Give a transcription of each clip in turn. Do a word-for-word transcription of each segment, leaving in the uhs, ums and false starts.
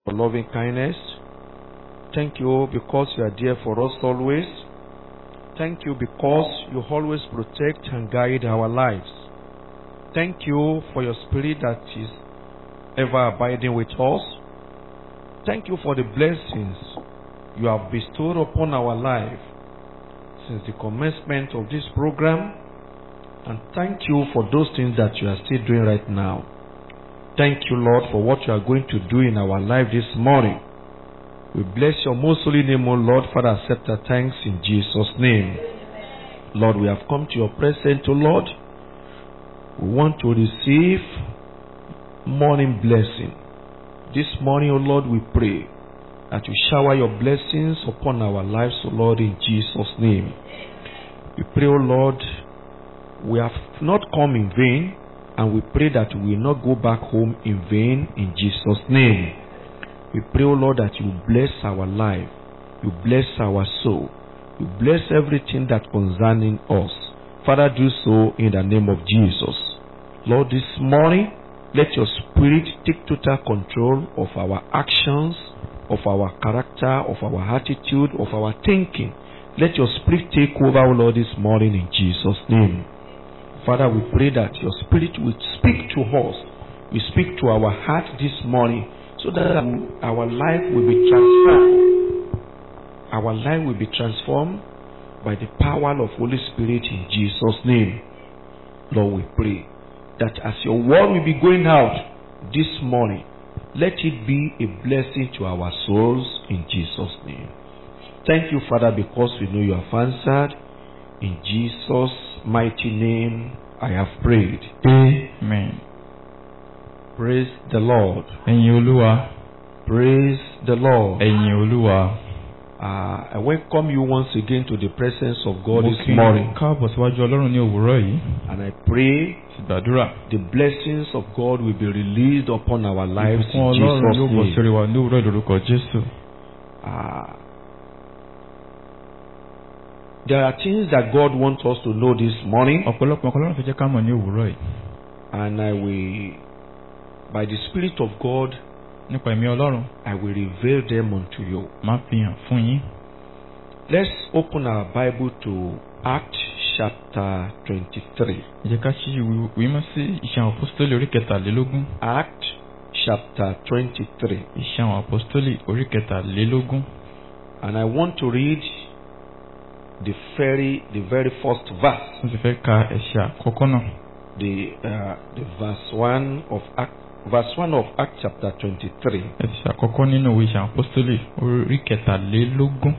for loving kindness. Thank you because you are there for us always. Thank you because you always protect and guide our lives. Thank you for your spirit that is ever abiding with us. Thank you for the blessings you have bestowed upon our life since the commencement of this program. And thank you for those things that you are still doing right now. Thank you, Lord, for what you are going to do in our life this morning. We bless your most holy name, O Lord. Father, accept our thanks in Jesus' name. Lord, we have come to your presence, O Lord. We want to receive morning blessing. This morning, O Lord, we pray that you shower your blessings upon our lives, O Lord, in Jesus' name. We pray, O Lord, we have not come in vain, and we pray that we will not go back home in vain in Jesus' name. We pray, O Lord, that you bless our life, you bless our soul, you bless everything that concerning us. Father, do so in the name of Jesus. Lord, this morning, let your spirit take total control of our actions, of our character, of our attitude, of our thinking. Let your spirit take over, O Lord, this morning in Jesus' name. Father, we pray that your spirit will speak to us, will speak to our heart this morning, so that our life will be transformed. Our life will be transformed by the power of Holy Spirit in Jesus' name. Lord, we pray that as your word will be going out this morning, let it be a blessing to our souls in Jesus' name. Thank you, Father, because we know you have answered. In Jesus' mighty name, I have prayed. Amen. Praise the Lord. Ẹ̀yin Olúwa. Praise the Lord. Ẹ̀yin Olúwa. Uh, I welcome you once again to the presence of God this morning. Káàbọ̀ síwájú Ọlọ́run ní òwúrọ̀ yìí. And I pray Gbàdúrà. the blessings of God will be released upon our lives in Ìbùkún Ọlọ́run yóò bọ̀ Jesus' sórí name. wa ní òwúrọ̀ lórúkọ Jésù. Uh, there are things that God wants us to know this morning, Ọ̀pọ̀lọpọ̀ nǹkan Ọlọ́run fẹ́ jẹ́ ká mọ̀ ní òwúrọ̀ yìí. and I will, by the Spirit of God, Nípa ẹ̀mí Ọlọ́run, I will reveal them unto you. máa fi hàn fún yín. Let's open our Bible to Acts chapter twenty-three. Ẹ jẹ́ ká ṣí ìwé mímọ́ sí Ìṣe àwọn Apọ́sítélì orí kẹtàlélógún. Acts chapter twenty-three. Ìṣe àwọn Apọ́sítélì orí kẹtàlélógún. And I want to read the very, the very first verse. Mo sì fẹ́ ka ẹ̀ṣẹ̀ àkọ́kọ́ náà. The uh, the verse one of Act, verse one of Acts chapter twenty-three. Ẹ̀ṣẹ̀ àkọ́kọ́ nínú ìwé Ìṣe àwọn Apọ́sítélì orí kẹtàlélógún.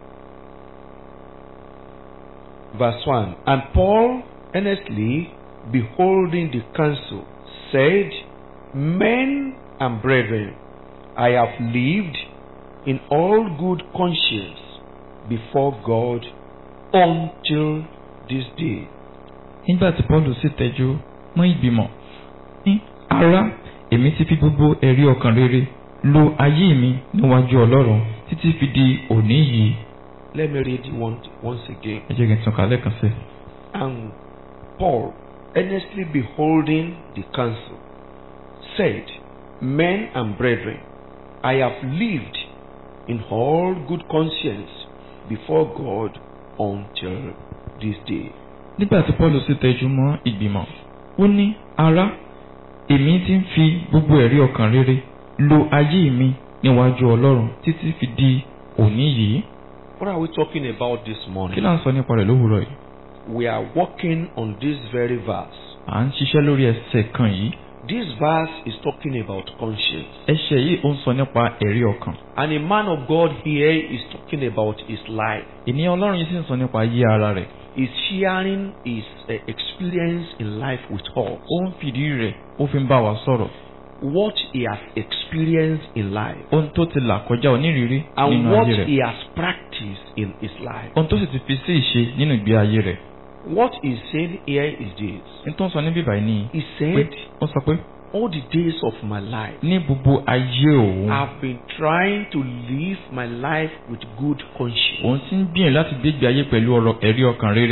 Verse one. And Paul, earnestly beholding the council, said, Men and brethren, I have lived in all good conscience before God until this day. Nígbà tí Paul sì tẹjú mọ́ ìgbìmọ̀ ní ará, èmi ti fi gbogbo ẹ̀rí ọkàn rere lo ayé mi níwájú Ọlọ́run títí fi di òní yìí. Let me read it one, once again. Ẹ jẹ́ kí n tún kà lẹ́ẹ̀kan sí. And Paul, earnestly beholding the council, said, Men and brethren, I have lived in all good conscience before God until this day. Nígbà tí Paul sì tẹjú mọ́ ìgbìmọ̀, ó ní ará, èmi ti ń fi gbogbo ẹ̀rí ọkàn rere lo ayé mi níwájú Ọlọ́run títí fi di òní yìí. What are we talking about this Kí morning? là ń sọ nípa rẹ̀ lówùúrọ̀ yìí? We are working on this very verse. À ń ṣiṣẹ́ lórí ẹsẹ̀ kan yìí. This verse is talking about conscience. Ẹsẹ̀ yìí ó ń sọ nípa ẹ̀rí ọkàn. And a man of God here is talking about his life. Ènìyàn Ọlọ́run yìí sì ń sọ nípa ayé ara rẹ̀. He's sharing his uh, experience in life with us. Ó ń fìdí rẹ̀, ó fi ń bá wa sọ̀rọ̀. What he has experienced in life. Ohun tó ti là kọjá onírìírí And nínú what ayé rẹ̀. he has practiced in his life. Ohun tó sì ti fi sí ìṣe nínú ìgbé ayé rẹ̀. What he's saying here is this. Ní tó ń sọ níbí báyìí ni He pé said, ó sọ pé all the days of my life, ní gbogbo ayé òun, I've been trying to live my life with good conscience. òun ti ń gbìyànjú láti gbégbé ayé pẹ̀lú ọ̀rọ̀ ẹ̀rí ọkàn rere.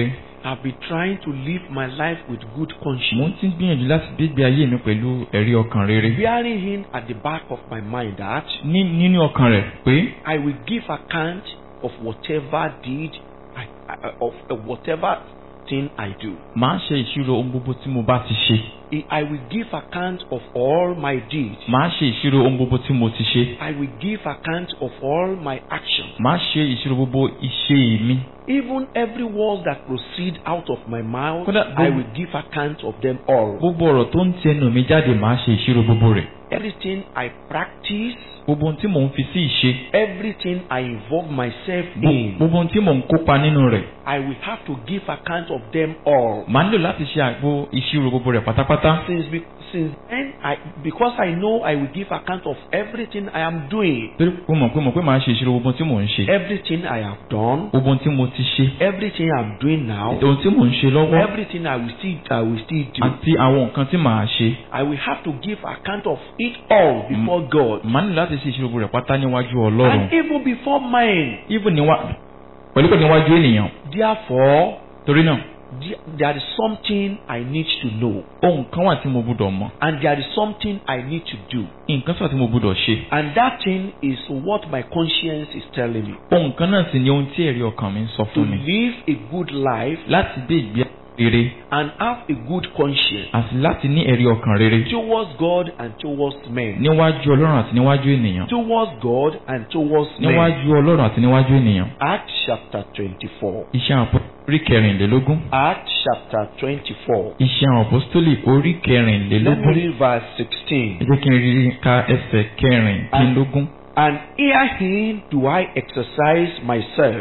I've been trying to live my life with good Mo conscience, ti ń gbìyànjú láti gbégbé ayé mi pẹ̀lú ẹ̀rí ọkàn rere. bearing in at the back of my mind that Ní nínú ọkàn rẹ̀ pé I will give account of whatever deed, I, I, of uh, whatever thing I do. màá ṣe ìṣirò ohun gbogbo tí mo bá ti ṣe. I I will give account of all my deeds. Màá ṣe ìṣirò ohun gbogbo tí mo ti ṣe. I will give account of all my actions. Màá ṣe ìṣirò gbogbo iṣẹ́ mi. Even every word that proceed out of my mouth, Kódà I gbogbo- will give account of them all. Gbogbo ọ̀rọ̀ tó ń ti ẹnu mi jáde màá ṣe ìṣirò gbogbo rẹ̀. Everything I practice, Gbogbo ohun tí mò ń fi sí ìṣe. everything I involve myself Gbo- in, Gbogbo ohun tí mò ń kópa nínú rẹ̀. I will have to give account of them all. Màá nílò láti ṣe àgbo ìṣirò gbogbo rẹ̀ pátápátá. Since be, since then, I because I know I will give account of everything I am doing, Torí mo mọ̀ pé mo pé màá ṣe ìṣirò gbogbo ohun tí mò ń ṣe. everything I have done, Gbogbo ohun tí mo ti ṣe. everything I'm doing now, Ohun tí mò ń ṣe lọ́wọ́. everything I will still I will still do. Àti àwọn nǹkan tí màá ṣe. I will have to give account of it all before God, Màá nílò láti ṣe ìṣirò gbogbo rẹ̀ pátá níwájú Ọlọ́run. and even before men. Even níwá pẹ̀lú pẹ̀lú níwájú ènìyàn. Therefore, Torí náà, there- there is something I need to know, ohun kan wà tí mo gbúdọ̀ mọ̀. and there is something I need to do, Nǹkan sọ̀rọ̀ tí mo gbúdọ̀ ṣe. and that thing is what my conscience is telling me. Ohun kan náà sì ni ohun tí ẹ̀rí ọkàn mi ń sọ To fún mi. live a good life Láti gbé ìgbé rere and have a good conscience àti láti ní ẹ̀rí ọkàn rere. towards God and towards men. Níwájú Ọlọ́run àti níwájú ènìyàn. Towards God and towards men. Níwájú Ọlọ́run àti níwájú ènìyàn. Acts chapter twenty-four. Iṣẹ́ àwọn orí kẹrìnlélógún. Acts chapter twenty-four. Iṣẹ́ àwọn apostoli orí Let me kẹrìnlélógún. read verse sixteen. Ẹ jẹ́ kí n rí ka ẹsẹ̀ kẹrìndínlógún. And herein do I exercise myself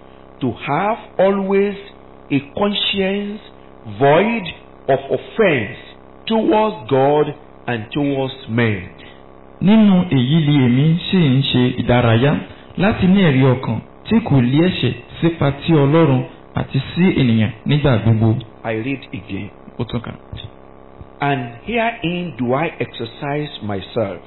to have always a conscience void of offense towards God and towards men. Nínú èyí ni èmi sì ń ṣe ìdárayá láti ní ẹ̀rí ọkàn tí kò lé ẹ̀ṣẹ̀ sípa tí Ọlọ́run àti sí ènìyàn nígbà gbogbo. I read again. Ó tún kà. And herein do I exercise myself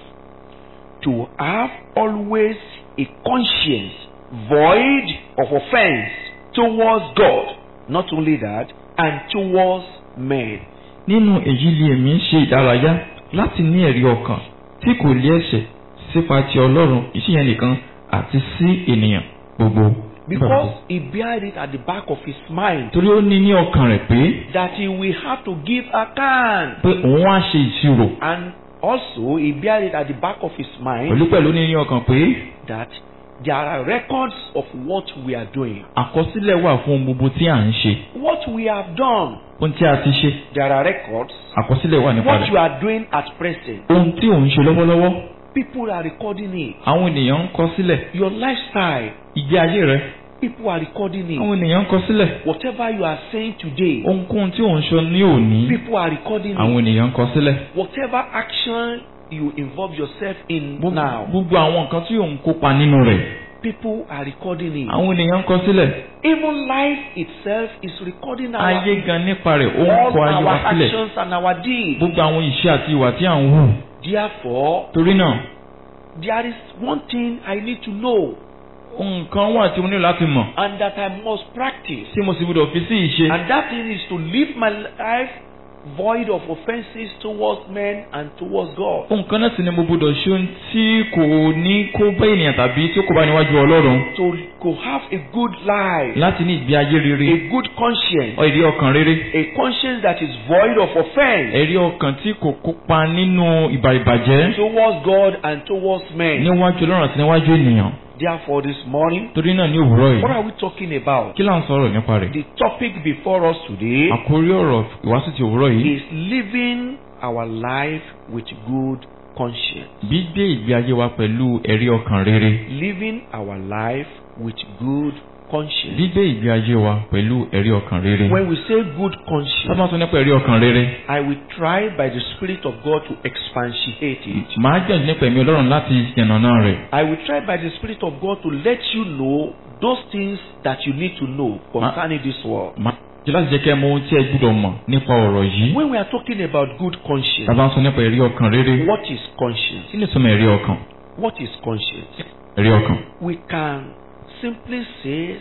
to have always a conscience void of offense towards God, not only that, and towards men. Nínú èyí ni èmi ń ṣe ìdárayá láti ní ẹ̀rí ọkàn tí kò lé ẹ̀ṣẹ̀ sípa tí Ọlọ́run ìṣìyẹn nìkan àti sí ènìyàn gbogbo. Because he bear it at the back of his mind Torí ó ní ní ọkàn rẹ̀ pé that he will have to give account. pé òun á ṣe ìṣirò. And also he bear it at the back of his mind Pẹ̀lú pẹ̀lú ní ní ọkàn pé that there are records of what we are doing. àkọsílẹ̀ wà fún ohun gbogbo tí à ń ṣe. What we have done, Ohun tí a ti ṣe there are records. àkọsílẹ̀ wà nípa What you rẹ̀. are doing at present, Ohun tí òun ṣe lọ́wọ́lọ́wọ́ people are recording it. àwọn ènìyàn ń kọ sílẹ̀. Your lifestyle, Ìgbé ayé rẹ̀ people are recording it. àwọn ènìyàn ń kọ sílẹ̀. Whatever you are saying today, Ohunkóhun tí òun ṣe ní òní people are recording àwọn it. ènìyàn ń kọ sílẹ̀. Whatever action you involve yourself in now, Gbogbo àwọn nǹkan tí òun kópa nínú rẹ̀ people are recording it. àwọn ènìyàn ń kọ sílẹ̀. Even life itself is recording our, Ayé gan nípa rẹ̀ ó ń all kọ ayé our wa sílẹ̀. actions and our deeds. Gbogbo àwọn ìṣe àti ìwà tí à ń hù. Therefore, Torí náà there is one thing I need to know nǹkan wà tí mo nílò láti mọ̀ and that I must practice. tí mo sì gbọdọ̀ fi sí ìṣe. And that thing is to live my life void of offenses towards men and towards God. Nǹkan náà sì ni mo gbọdọ̀ ṣe ohun tí kò ní kó bá ènìyàn tàbí tí kò bá níwájú Ọlọ́run. To, to have a good life, Láti ní ìgbé ayé rere. a good conscience, Ẹ̀rí ọkàn rere. a conscience that is void of offense Ẹ̀rí ọkàn tí kò kópa nínú ìbà ìbàjẹ́ towards God and towards men. níwájú Ọlọ́run àti níwájú ènìyàn. Therefore, this morning, Torí náà ní òwúrọ̀ what yìí. are we talking about? Kí là ń sọ̀rọ̀ nípa rẹ̀? The topic before us today Àkórí ọ̀rọ̀ ìwàásù ti òwúrọ̀ yìí. is living our life with good conscience. Gbígbé ìgbé ayé wa pẹ̀lú ẹ̀rí ọkàn rere. Living our life with good conscience. Gbígbé ìgbé ayé wa pẹ̀lú ẹ̀rí ọkàn rere. When we say good Tá conscience, bá sọ nípa ẹ̀rí ọkàn rere. I will try by the Spirit of God to expatiate it. Màá gbìyànjú nípa ẹ̀mí Ọlọ́run láti yànnàná rẹ̀. I will try by the Spirit of God to let you know those things that you need to know concerning this world. Màá jẹ́ láti jẹ́ kí ẹ mọ ohun tí ẹ gbọ́dọ̀ mọ̀ nípa ọ̀rọ̀ yìí. When we are talking about good Tá conscience, bá sọ nípa ẹ̀rí ọkàn rere. what is conscience? Kí ni ìtumọ̀ ẹ̀rí ọkàn? What is conscience? Ẹ̀rí ọkàn. We can simply say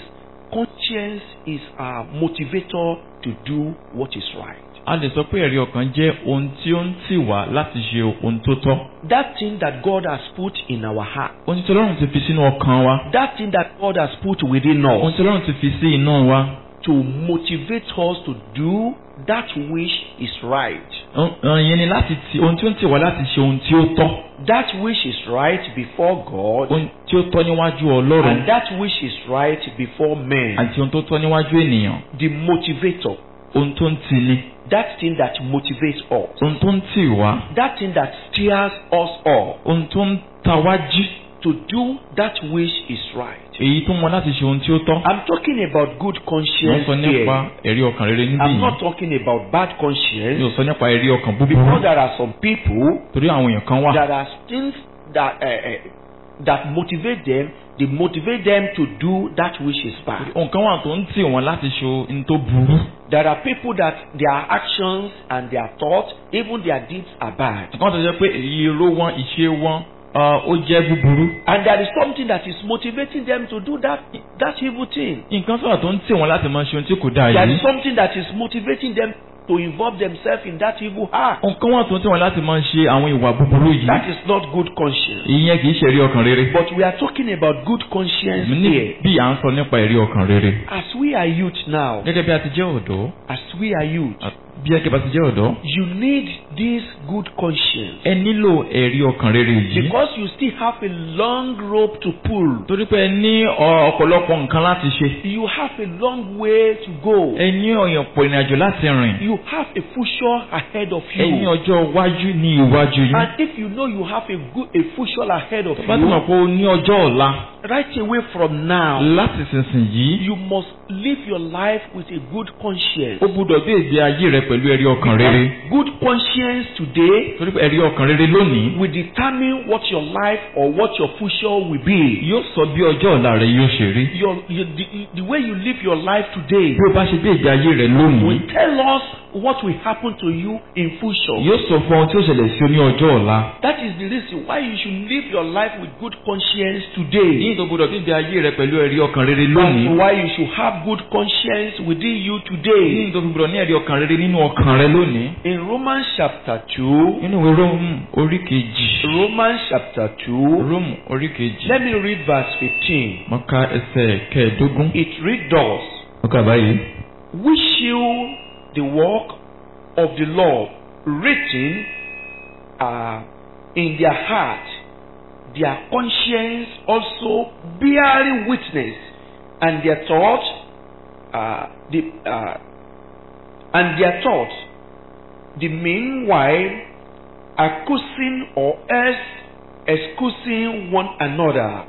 conscience is our motivator to do what is right. A lè sọ pé ẹ̀rí ọkàn jẹ́ ohun tí ó ń tì wá láti ṣe ohun tó tọ́. That thing that God has put in our heart. Ohun tí Ọlọ́run ti fi sínú ọkàn wa. That thing that God has put within us. Ohun tí Ọlọ́run ti fi sí inú wa. To motivate us to do that which is right. Ìyẹn ni láti ti ohun tí ó ń tì wá láti ṣe ohun tí ó tọ́. That which is right before God. Ohun tí ó tọ́ níwájú Ọlọ́run. And that which is right before men. Àti ohun tó tọ́ níwájú ènìyàn. The motivator. Ohun tó ń tì ni. That thing that motivates us. Ohun tó ń tì wá. That thing that steers us up. Ohun tó ń ta wá jí. To do that which is right. Èyí tó mọ láti ṣe ohun tí ó tọ́. I'm talking about good conscience here. Mo sọ nípa ẹ̀rí ọkàn rere níbí yìí. I'm not talking about bad conscience. Mi ò sọ nípa ẹ̀rí ọkàn búburú. Because there are some people. Torí àwọn èèyàn kan wà. There are things that uh, uh, that motivate them. They motivate them to do that which is bad. Nǹkan wà tó ń tì wọ́n láti ṣe ohun tó burú. There are people that their actions and their thoughts, even their deeds are bad. Nǹkan tó jẹ́ pé èrò wọn, ìṣe wọn, ó jẹ́ búburú. And there is something that is motivating them to do that that evil thing. Nǹkan sọ̀rọ̀ tó ń tì wọ́n láti máa ṣe ohun tí kò dáa yìí. There is something that is motivating them to involve themselves in that evil act. Nǹkan wà tó ń tì wọ́n láti máa ṣe àwọn ìwà búburú yìí. That is not good conscience. Ìyẹn kì í ṣe ẹ̀rí ọkàn rere. But we are talking about good conscience here. Bí à ń sọ nípa ẹ̀rí ọkàn rere. As we are youth now. Gẹ́gẹ́ bí a ti jẹ́ ọ̀dọ́. As we are youth. Bí ẹ̀kẹ́ bá ti jẹ́ ọ̀dọ́. You need this good conscience. Ẹ nílò ẹ̀rí ọkàn rere yìí. Because you still have a long rope to pull. Torí pé ẹ ní ọ̀pọ̀lọpọ̀ nǹkan láti ṣe. You have a long way to go. Ẹ ní ọ̀pọ̀ ìrìnàjò láti rìn. You have a future ahead of you. Ẹ ní ọjọ́ iwájú ní iwájú yìí. And if you know you have a good a future ahead of you. Bá ti mọ̀ pé o ní ọjọ́ ọ̀la. Right away from now. Láti sísìnyí. You must live your life with a good conscience. O gbúdọ̀ gbé ìgbé ayé rẹ pẹ̀lú ẹ̀rí ọkàn rere. Good conscience today. Torí pé ẹ̀rí ọkàn rere lónìí. Will determine what your life or what your future will be. Yóò sọ bí ọjọ́ ọ̀la rẹ yóò ṣe rí. Your, your the, the way you live your life today. Bí o bá ṣe gbé ìgbé ayé rẹ lónìí. Will tell us what will happen to you in future. Yóò sọ fún ọ tí ó ṣẹlẹ̀ sí ọ ní ọjọ́ ọ̀la. That is the reason why you should live your life with good conscience today. Ní ìtò gbọdọ̀ gbé ayé rẹ pẹ̀lú ẹ̀rí ọkàn rere lónìí. That's why you should have good conscience within you today. Ní ìtò gbọdọ̀ ní ẹ̀rí ọkàn rere nínú ọkàn rẹ lónìí. In Romans chapter two. Nínú ìwé Róòmù orí kejì. Romans chapter two. Róòmù orí kejì. Let me read verse fifteen. Mo ka ẹsẹ̀ kẹẹ̀ẹ́dógún. It reads thus. Mo kà báyìí. Wish you the work of the Lord written uh, in their heart, their conscience also bearing witness, and their thoughts, uh, the uh, and their thoughts, the meanwhile accusing or else excusing one another.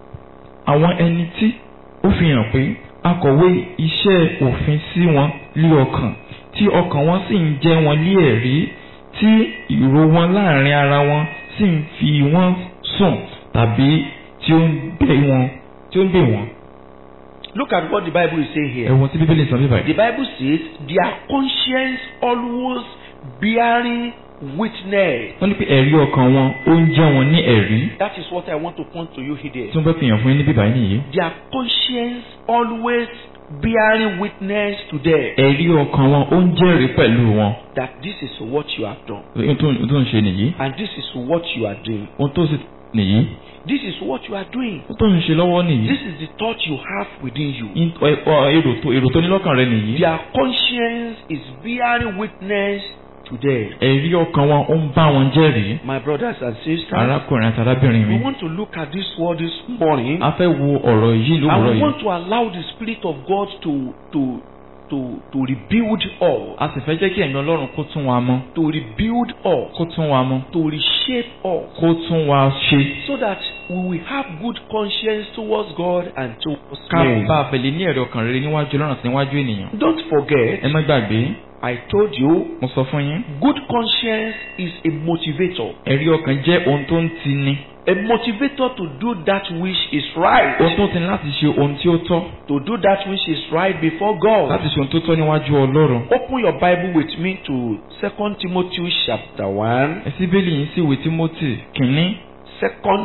Àwọn ẹni tí ó fi hàn pé akọ̀wé iṣẹ́ òfin sí wọn lé ọkàn tí ọkàn wọn sì ń jẹ́ wọn lé ẹ̀rí tí ìró wọn láàrin ara wọn sì ń fi wọ́n sùn tàbí tí ó ń bẹ̀ wọ́n tí ó ń bẹ̀ wọ́n. Look at what the Bible is saying here. Ẹ̀wọ̀n tí Bíbélì sọ bíbáyìí. The Bible says their conscience always bearing witness. Wọ́n ní pé ẹ̀rí ọkàn wọn ó ń jẹ́ wọn ní ẹ̀rí. That is what I want to point to you here. Tí wọ́n fẹ́ fi hàn fún yín ní bíbáyìí nìyí. Their conscience always bearing witness to them. Ẹ̀rí ọkàn wọn ó ń jẹ́rìí pẹ̀lú wọn. That this is what you have done. Ohun tó ń ṣe nìyí. And this is what you are doing. Ohun tó sì nìyí. This is what you are doing. Ohun tó ń ṣe lọ́wọ́ nìyí. This is the thought you have within you. Èrò tó èrò tó ní lọ́kàn rẹ nìyí. Their conscience is bearing witness to them. Ẹ̀rí ọkàn wọn ó ń bá wọn jẹ́rìí. My brothers and sisters. Arákùnrin àti arábìnrin mi. We want to look at this word this morning. A fẹ́ wo ọ̀rọ̀ yìí lówùúrọ̀ yìí. And we want to allow the Spirit of God to to to to rebuild us. A sì fẹ́ jẹ́ kí ẹ̀mí Ọlọ́run kó tún wa mọ́. To rebuild us. Kó tún wa mọ́. To reshape us. Kó tún wa ṣe. So that we will have good conscience towards God and towards men. men. Ká bá a fẹ̀lẹ̀ ní ẹ̀rí ọkàn rere níwájú Ọlọ́run àti níwájú ènìyàn. Don't forget. Ẹ má gbàgbé. I told you. Mo sọ fún yín. Good conscience is a motivator. Ẹ̀rí ọkàn jẹ́ ohun tó ń tini. A motivator to do that which is right. Ohun tó ti ní láti ṣe ohun tí ó tọ́. To do that which is right before God. Láti ṣe ohun tó tọ́ níwájú Ọlọ́run. Open your Bible with me to Second Timothy chapter one. Ẹ sí Bíbélì yín sí ìwé Tímótì kìíní. Second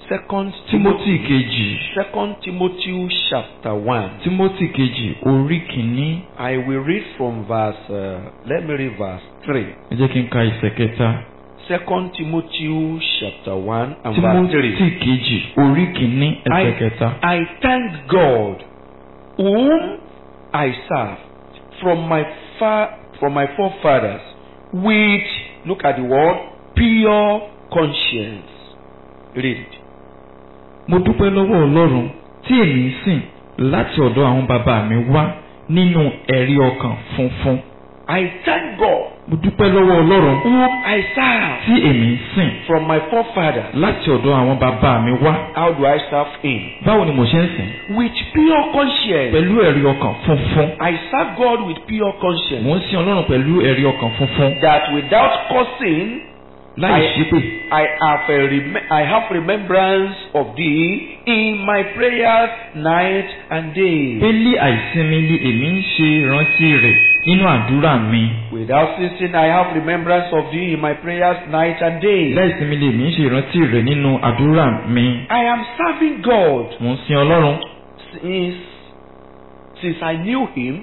Second Timothy Timothy, kejì. Second Timothy chapter one. Timothy kejì orí kìíní. I will read from verse. Uh, let me read verse three. Ẹ jẹ́ kí n ka ìṣẹ̀ kẹta. Second Timothy chapter one and verse three. Timothy kejì orí kìíní ẹsẹ̀ kẹta. I, I thank God, whom I serve from my far from my forefathers, with look at the word pure conscience. Read it. Mo dúpẹ́ lọ́wọ́ Ọlọ́run tí èmi ń sìn láti ọ̀dọ̀ àwọn bàbá mi wá nínú ẹ̀rí ọkàn funfun. I thank God, Mo dúpẹ́ lọ́wọ́ Ọlọ́run whom I serve tí èmi ń sìn from my forefathers. láti ọ̀dọ̀ àwọn bàbá mi wá. How do I serve Him? Báwo ni mo ṣe ń sìn? With pure conscience. Pẹ̀lú ẹ̀rí ọkàn funfun. I serve God with pure conscience. Mo ń sìn Ọlọ́run pẹ̀lú ẹ̀rí ọkàn funfun. That without cursing, Láì ṣépè. I have a rem- I have remembrance of thee in my prayers night and day. Pélé àìsinmi ni èmi ń ṣe ìrántí rẹ̀ nínú àdúrà mi. Without ceasing, I have remembrance of thee in my prayers night and day. Láìsinmi ni èmi ń ṣe ìrántí rẹ̀ nínú àdúrà mi. I am serving God Mo ń sìn Ọlọ́run since since I knew Him.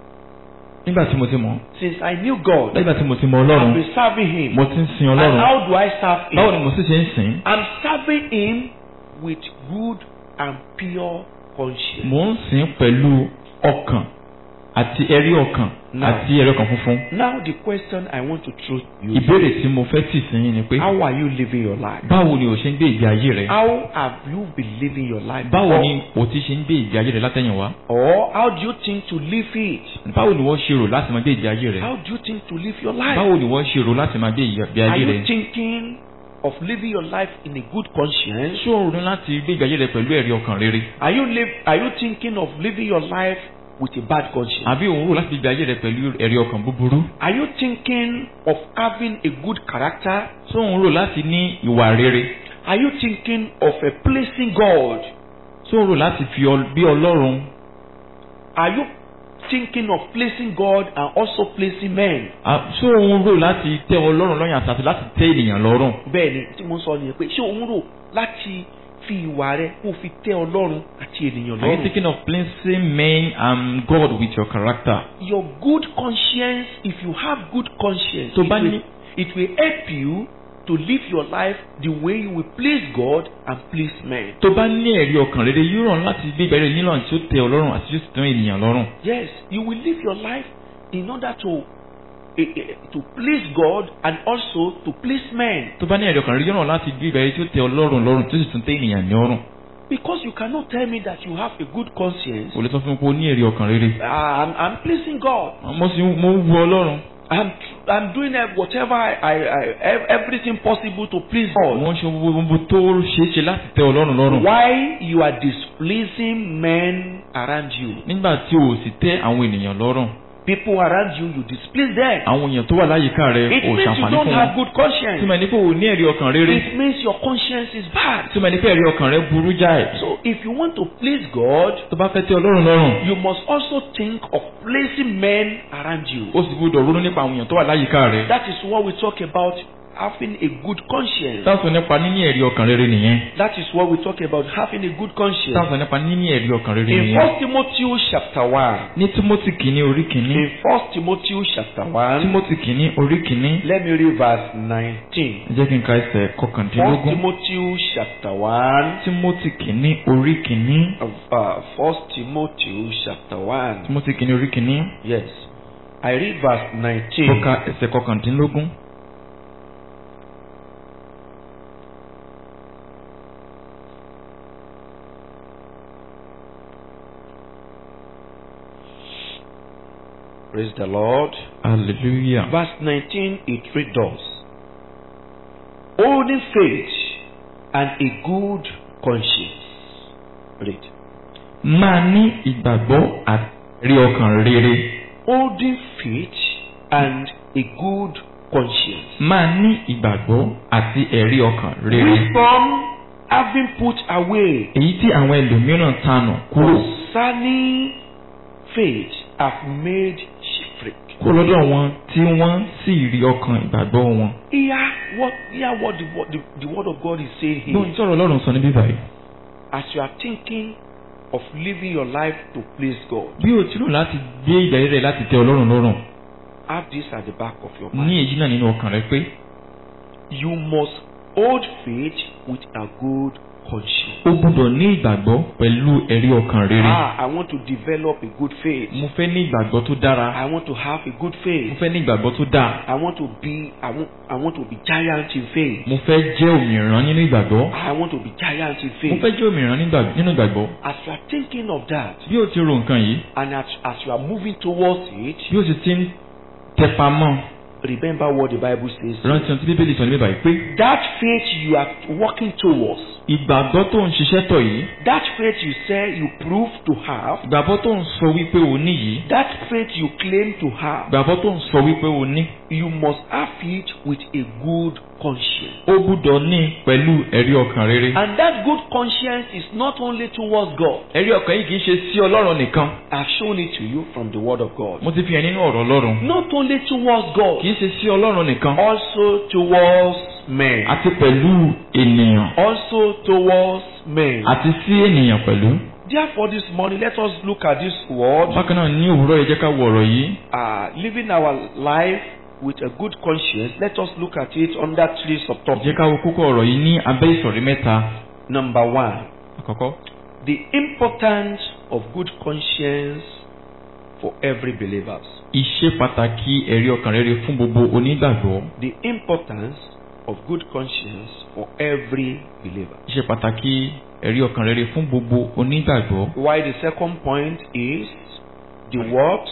nígbà tí mo ti mọ̀. Since I knew God, Nígbà tí mo ti mọ̀ I've Ọlọ́run, been serving Him. mo ti ń sìn And Ọlọ́run. how do I serve Him? Báwo ni mo sì ṣe ń sìn? I'm serving Him with good and pure conscience. Mo ń sìn pẹ̀lú ọkàn àti ẹ̀rí ọkàn Now. àti ẹ̀rí ọkàn funfun. Now the question I want to throw you. Ìbéèrè tí mo fẹ́ tì sí yín ni pé How are you living your life? báwo ni o ṣe ń gbé ìgbé ayé rẹ? How have you been living your life? Báwo before? ni o ti ṣe ń gbé ìgbé ayé rẹ látẹ̀yìnwá? Or how do you think to live it? Báwo ni wọ́n ṣe rò láti máa gbé ìgbé ayé rẹ? How do you think to live your life? Báwo ni wọ́n ṣe rò láti máa gbé ìgbé Are ayé you rẹ? thinking of living your life in a good conscience? Ṣé o ronú láti gbé ìgbé ayé rẹ pẹ̀lú ẹ̀rí ọkàn rere? Are you live? Are you thinking of living your life with a bad conscience? Àbí o ń rò láti gbé ìgbé ayé rẹ pẹ̀lú ẹ̀rí ọkàn búburú? Are you thinking of having a good character? Ṣé o ń rò láti ní ìwà rere? Are you thinking of a pleasing God? Ṣé o ń rò láti fi ọ- bí Ọlọ́run? Are you thinking of pleasing God and also pleasing men? À- Ṣé o ń rò láti tẹ́ Ọlọ́run lọ́rùn àti láti tẹ́ ènìyàn lọ́rùn? Bẹ́ẹ̀ni tí mo ń sọ nìyẹn pé ṣé o ń rò láti fi ìwà rẹ kó fi tẹ́ Ọlọ́run àti ènìyàn Are you lọ́rùn? thinking of pleasing men and God with your character? Your good conscience, if you have good conscience, Tó it bá will, ní- it will help you to live your life the way you will please God and please men. Tó bá ní ẹ̀rí ọkàn rere yóò ràn láti gbé ìgbé ayé rẹ nílànà tí ó tẹ́ Ọlọ́run àti tí ó sì tẹ́ ènìyàn lọ́rùn. Yes, you will live your life in order to eh, eh, to please God and also to please men. Tó bá ní ẹ̀rí ọkàn rere yóò ràn láti gbé ìgbé ayé tí ó tẹ́ Ọlọ́run lọ́rùn tí ó sì tún tẹ́ ènìyàn lọ́rùn. Because you cannot tell me that you have a good conscience. Kò lè sọ fún mi pé o ní ẹ̀rí ọkàn rere. Ah, I'm, I'm pleasing God. Mo sì mo ń wu Ọlọ́run. I'm I'm doing eh, whatever I, I, I ev- everything possible to please God. Wọ́n ṣe gbogbo tó ṣeé ṣe láti tẹ́ Ọlọ́run lọ́rùn. Why you are displeasing men around you? Nígbà tí o sì tẹ́ àwọn ènìyàn lọ́rùn. People around you, you displease them. Àwọn èèyàn tó wà láyìíká rẹ It ò means you ṣàǹfààní don't fún have wọn. good conscience. Túmọ̀ ní pé o ní ẹ̀rí ọkàn rere. It means your conscience is bad. Túmọ̀ ní pé ẹ̀rí ọkàn rẹ burú jáì. So if you want to please God, Tó bá fẹ́ tẹ́ Ọlọ́run lọ́rùn, you must also think of pleasing men around you. ó sì gbọ́dọ̀ ronú nípa àwọn èèyàn tó wà láyìíká rẹ. That is what we talk about having a good conscience. Táwọn nípa níní ẹ̀rí ọkàn rere nìyẹn. That is what we talk about having a good conscience. Táwọn nípa níní ẹ̀rí ọkàn rere In nìyẹn. First Timothy chapter one. Ní Tímótì kìíní orí kìíní. In First Timothy chapter one. Tímótì kìíní orí kìíní. Let me read verse nineteen. Ẹ jẹ́ kí n ka ẹsẹ̀ First kọkàndínlógún. Timothy chapter one. Tímótì kìíní orí kìíní. Uh, First Timothy chapter one. Tímótì kìíní orí kìíní. Yes. I read verse Ó nineteen. ka ẹsẹ̀ kọkàndínlógún. Praise the Lord. Hallelujah. Verse nineteen, it reads thus. Holding faith and a good conscience. Read. Máa ní ìgbàgbọ́ àti ọkàn rere. Holding faith and a good conscience. Máa ní ìgbàgbọ́ àti ẹ̀rí ọkàn rere. Wisdom having put away Èyí tí àwọn ẹlòmíràn tanù kúrò. concerning faith have made shipwreck. kó lọ́dọ̀ wọn tí wọ́n sì rí ọkàn ìgbàgbọ́ wọn. Hear what, hear what the, what the, the word of God is saying here. gbọ́n tí ọ̀rọ̀ Ọlọ́run sọ níbí báyìí. As you are thinking of living your life to please God, bí o ti rò láti gbé ìgbà rẹ láti tẹ́ Ọlọ́run lọ́rùn, have this at the back of your ní mind. èyí náà nínú ọkàn rẹ pé You must hold faith with a good conscience. o gbọ́dọ̀ ní ìgbàgbọ́ pẹ̀lú ẹ̀rí ọkàn rere. Ah, I want to develop a good faith. mo fẹ́ ní ìgbàgbọ́ tó dára. I want to have a good mo faith. fẹ́ ní ìgbàgbọ́ tó dáa. I want to be I want I want to be giant in faith. mo fẹ́ jẹ́ òmìrán nínú ìgbàgbọ́. I want to be giant in mo faith. fẹ́ jẹ́ òmìrán nígbà- nínú ìgbàgbọ́. As you are thinking of that, bí o ti ro nǹkan yìí, and as, as you are moving towards it, bí o sì ti ń tẹpa mọ́, remember what the Bible says. rántí ohun tí Bíbélì sọ níbí báyìí pé That faith you are working towards, ìgbàgbọ́ tó ń ṣiṣẹ́ tọ̀ yìí, that faith you say you prove to have, ìgbàgbọ́ tó ń sọ wípé o ní yìí, that faith you claim to have, ìgbàgbọ́ tó ń sọ wípé o ní, you must have it with a good conscience. o gbúdọ̀ ní pẹ̀lú ẹ̀rí ọkàn rere. And that good conscience is not only towards God. ẹ̀rí ọkàn yìí kì í ṣe sí Ọlọ́run nìkan. I've shown it to you from the Word of God. mo ti fi hàn nínú ọ̀rọ̀ Ọlọ́run. Not only towards God, kì í ṣe sí Ọlọ́run nìkan, also towards men. àti pẹ̀lú ènìyàn, Also towards men. àti sí ènìyàn pẹ̀lú. Therefore, this morning, let us look at this word, bákan náà ní òwúrọ̀ yìí jẹ́ ká wo ọ̀rọ̀ yìí. uh, living our life with a good conscience. Let us look at it under three jẹ́ subtopics. ká wo kókó ọ̀rọ̀ yìí ní abẹ́ ìsọ̀rí mẹ́ta. Number one, àkọ́kọ́, the importance of good conscience for every believer. ìṣe pàtàkì ẹ̀rí ọkàn rere fún gbogbo onígbàgbọ́. The importance of good conscience for every believer. ìṣe pàtàkì ẹ̀rí ọkàn rere fún gbogbo onígbàgbọ́. Why the second point is the works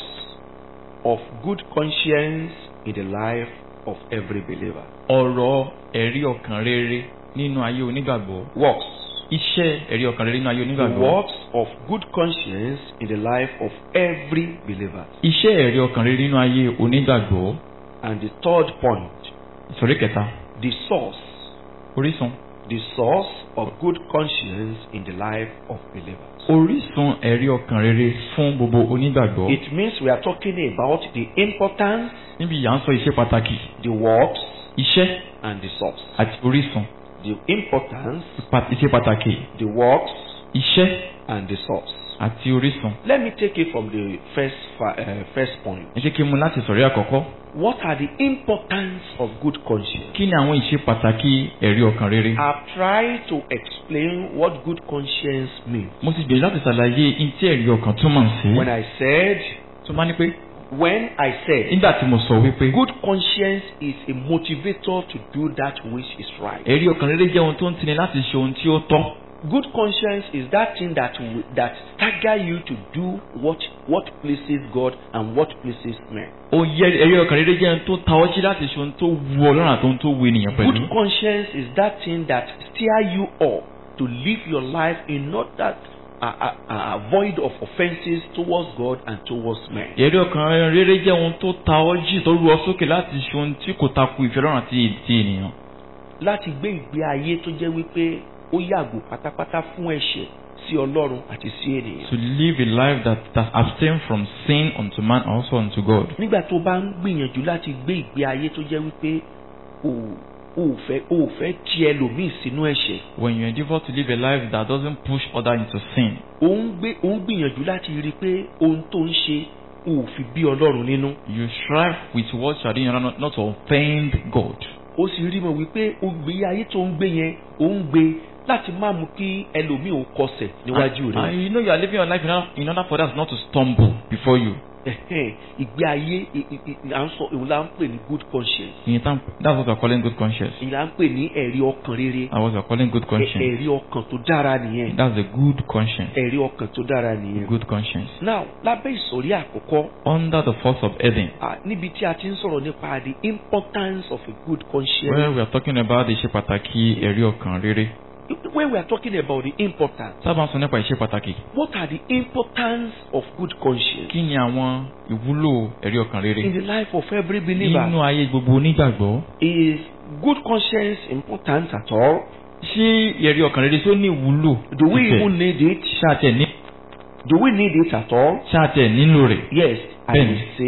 of good conscience in the life of every believer. ọ̀rọ̀ ẹ̀rí ọkàn rere nínú ayé onígbàgbọ́. Works. iṣẹ́ ẹ̀rí ọkàn rere nínú ayé The onígbàgbọ́. works of good conscience in the life of every believer. iṣẹ́ ẹ̀rí ọkàn rere nínú ayé onígbàgbọ́. And the third point, ìsọ̀rí kẹta, the source. orísun. The source of good conscience in the life of believers. orísun ẹ̀rí ọkàn rere fún gbogbo onígbàgbọ́. It means we are talking about the importance, níbi yà ń sọ iṣẹ́ pàtàkì, the works, iṣẹ́ and the source. àti orísun. The importance, Pa- iṣẹ́ pàtàkì, the works, iṣẹ́ and the source. àti orísun. Let me take it from the first fa- uh, first point. ẹ jẹ́ kí n mú láti sọ̀rí àkọ́kọ́. What are the importance of good conscience? kí ni àwọn ìṣe pàtàkì ẹ̀rí ọkàn rere? I've tried to explain what good conscience means. mo ti gbìyànjú láti ṣàlàyé in tí ẹ̀rí ọkàn túmọ̀ sí. When I said, tó máa ní pé when I said, nígbà tí mo sọ wípé good conscience is a motivator to do that which is right. ẹ̀rí ọkàn rere jẹ́ ohun tó ń tini láti ṣe ohun tí ó tọ́. Good conscience is that thing that will, that stagger you to do what what pleases God and what pleases men. ó yẹ ẹ̀rí ọkàn rere jẹ́ ohun tó ta ọ́ jí láti ṣe ohun tó wu Ọlọ́run àti ohun tó wu ènìyàn pẹ̀lú. Good conscience is that thing that steer you up to live your life in not that uh, uh, uh, void of offenses towards God and towards men. ẹ̀rí ọkàn rere jẹ́ ohun tó ta ọ́ jí tó ru ọ sókè láti ṣe ohun tí kò takò ìfẹ́ Ọlọ́run àti ti ènìyàn. Láti gbé ìgbé ayé tó jẹ́ wípé ó yàgò pátápátá fún ẹ̀ṣẹ̀ sí Ọlọ́run àti sí ènìyàn. to live a life that that abstain from sin unto man and also unto God. Nígbà tó bá ń gbìyànjú láti gbé ìgbé ayé tó jẹ́ wípé o ò fẹ́ o ò fẹ́ ti ẹlòmíì sínú ẹ̀ṣẹ̀. When you endeavor to live a life that doesn't push other into sin, Ó ń gbé ó ń gbìyànjú láti rí i pé ohun tó ń ṣe o ò fi bí Ọlọ́run nínú. you strive with what you are doing in order not, not to offend God. Ó sì rí mọ̀ wípé o gbé ayé tó ń gbé yẹn ó ń gbé láti má mú kí ẹlòmíì ò kọsẹ̀ níwájú And, rẹ̀. and you know you are living your life in order, in order for others not to stumble before you. Ẹ̀hẹ́n, ìgbé ayé ì- ì- ì- à ń sọ èwo la ń pè ní good conscience. In time, that's what we are calling good conscience. Èyí la ń pè ní ẹ̀rí ọkàn rere. That's what we are calling good Ẹ- conscience. ẹ̀rí ọkàn tó dára nìyẹn. That's a good conscience. ẹ̀rí ọkàn tó dára nìyẹn. Good conscience. Now lábẹ́ ìsọ̀rí àkọ́kọ́ Under the force of Eden, ah, níbi tí a ti ń sọ̀rọ̀ nípa the importance of a good conscience. where we are talking about the ìṣe pàtàkì ẹ̀rí ọkàn rere. When we are talking about the importance, Sábà ń sọ nípa ìṣe pàtàkì. what are the importance of good conscience Kí ni àwọn ìwúlò ẹ̀rí ọkàn rere in the life of every believer? nínú ayé gbogbo onígbàgbọ́? Is good conscience important at all? Ṣé ẹ̀rí ọkàn rere tó ní ìwúlò? Do we Ìfẹ́. even need it? Ṣáàtẹ̀ ní Do we need it at all? ṣáàtẹ̀ nílò rẹ̀? Yes, I Bẹ́ẹ̀ni. will say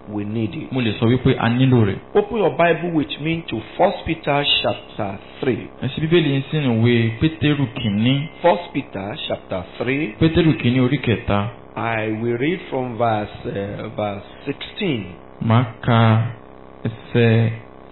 we need it. Mo lè sọ wípé a nílò rẹ̀. Open your Bible with me to First Peter chapter three. Ẹ ṣí Bíbélì yín sínú ìwé Pétérù kìíní. First Peter chapter three. Pétérù kìíní orí kẹta. I will read from verse uh, verse sixteen. Màá ka ẹsẹ̀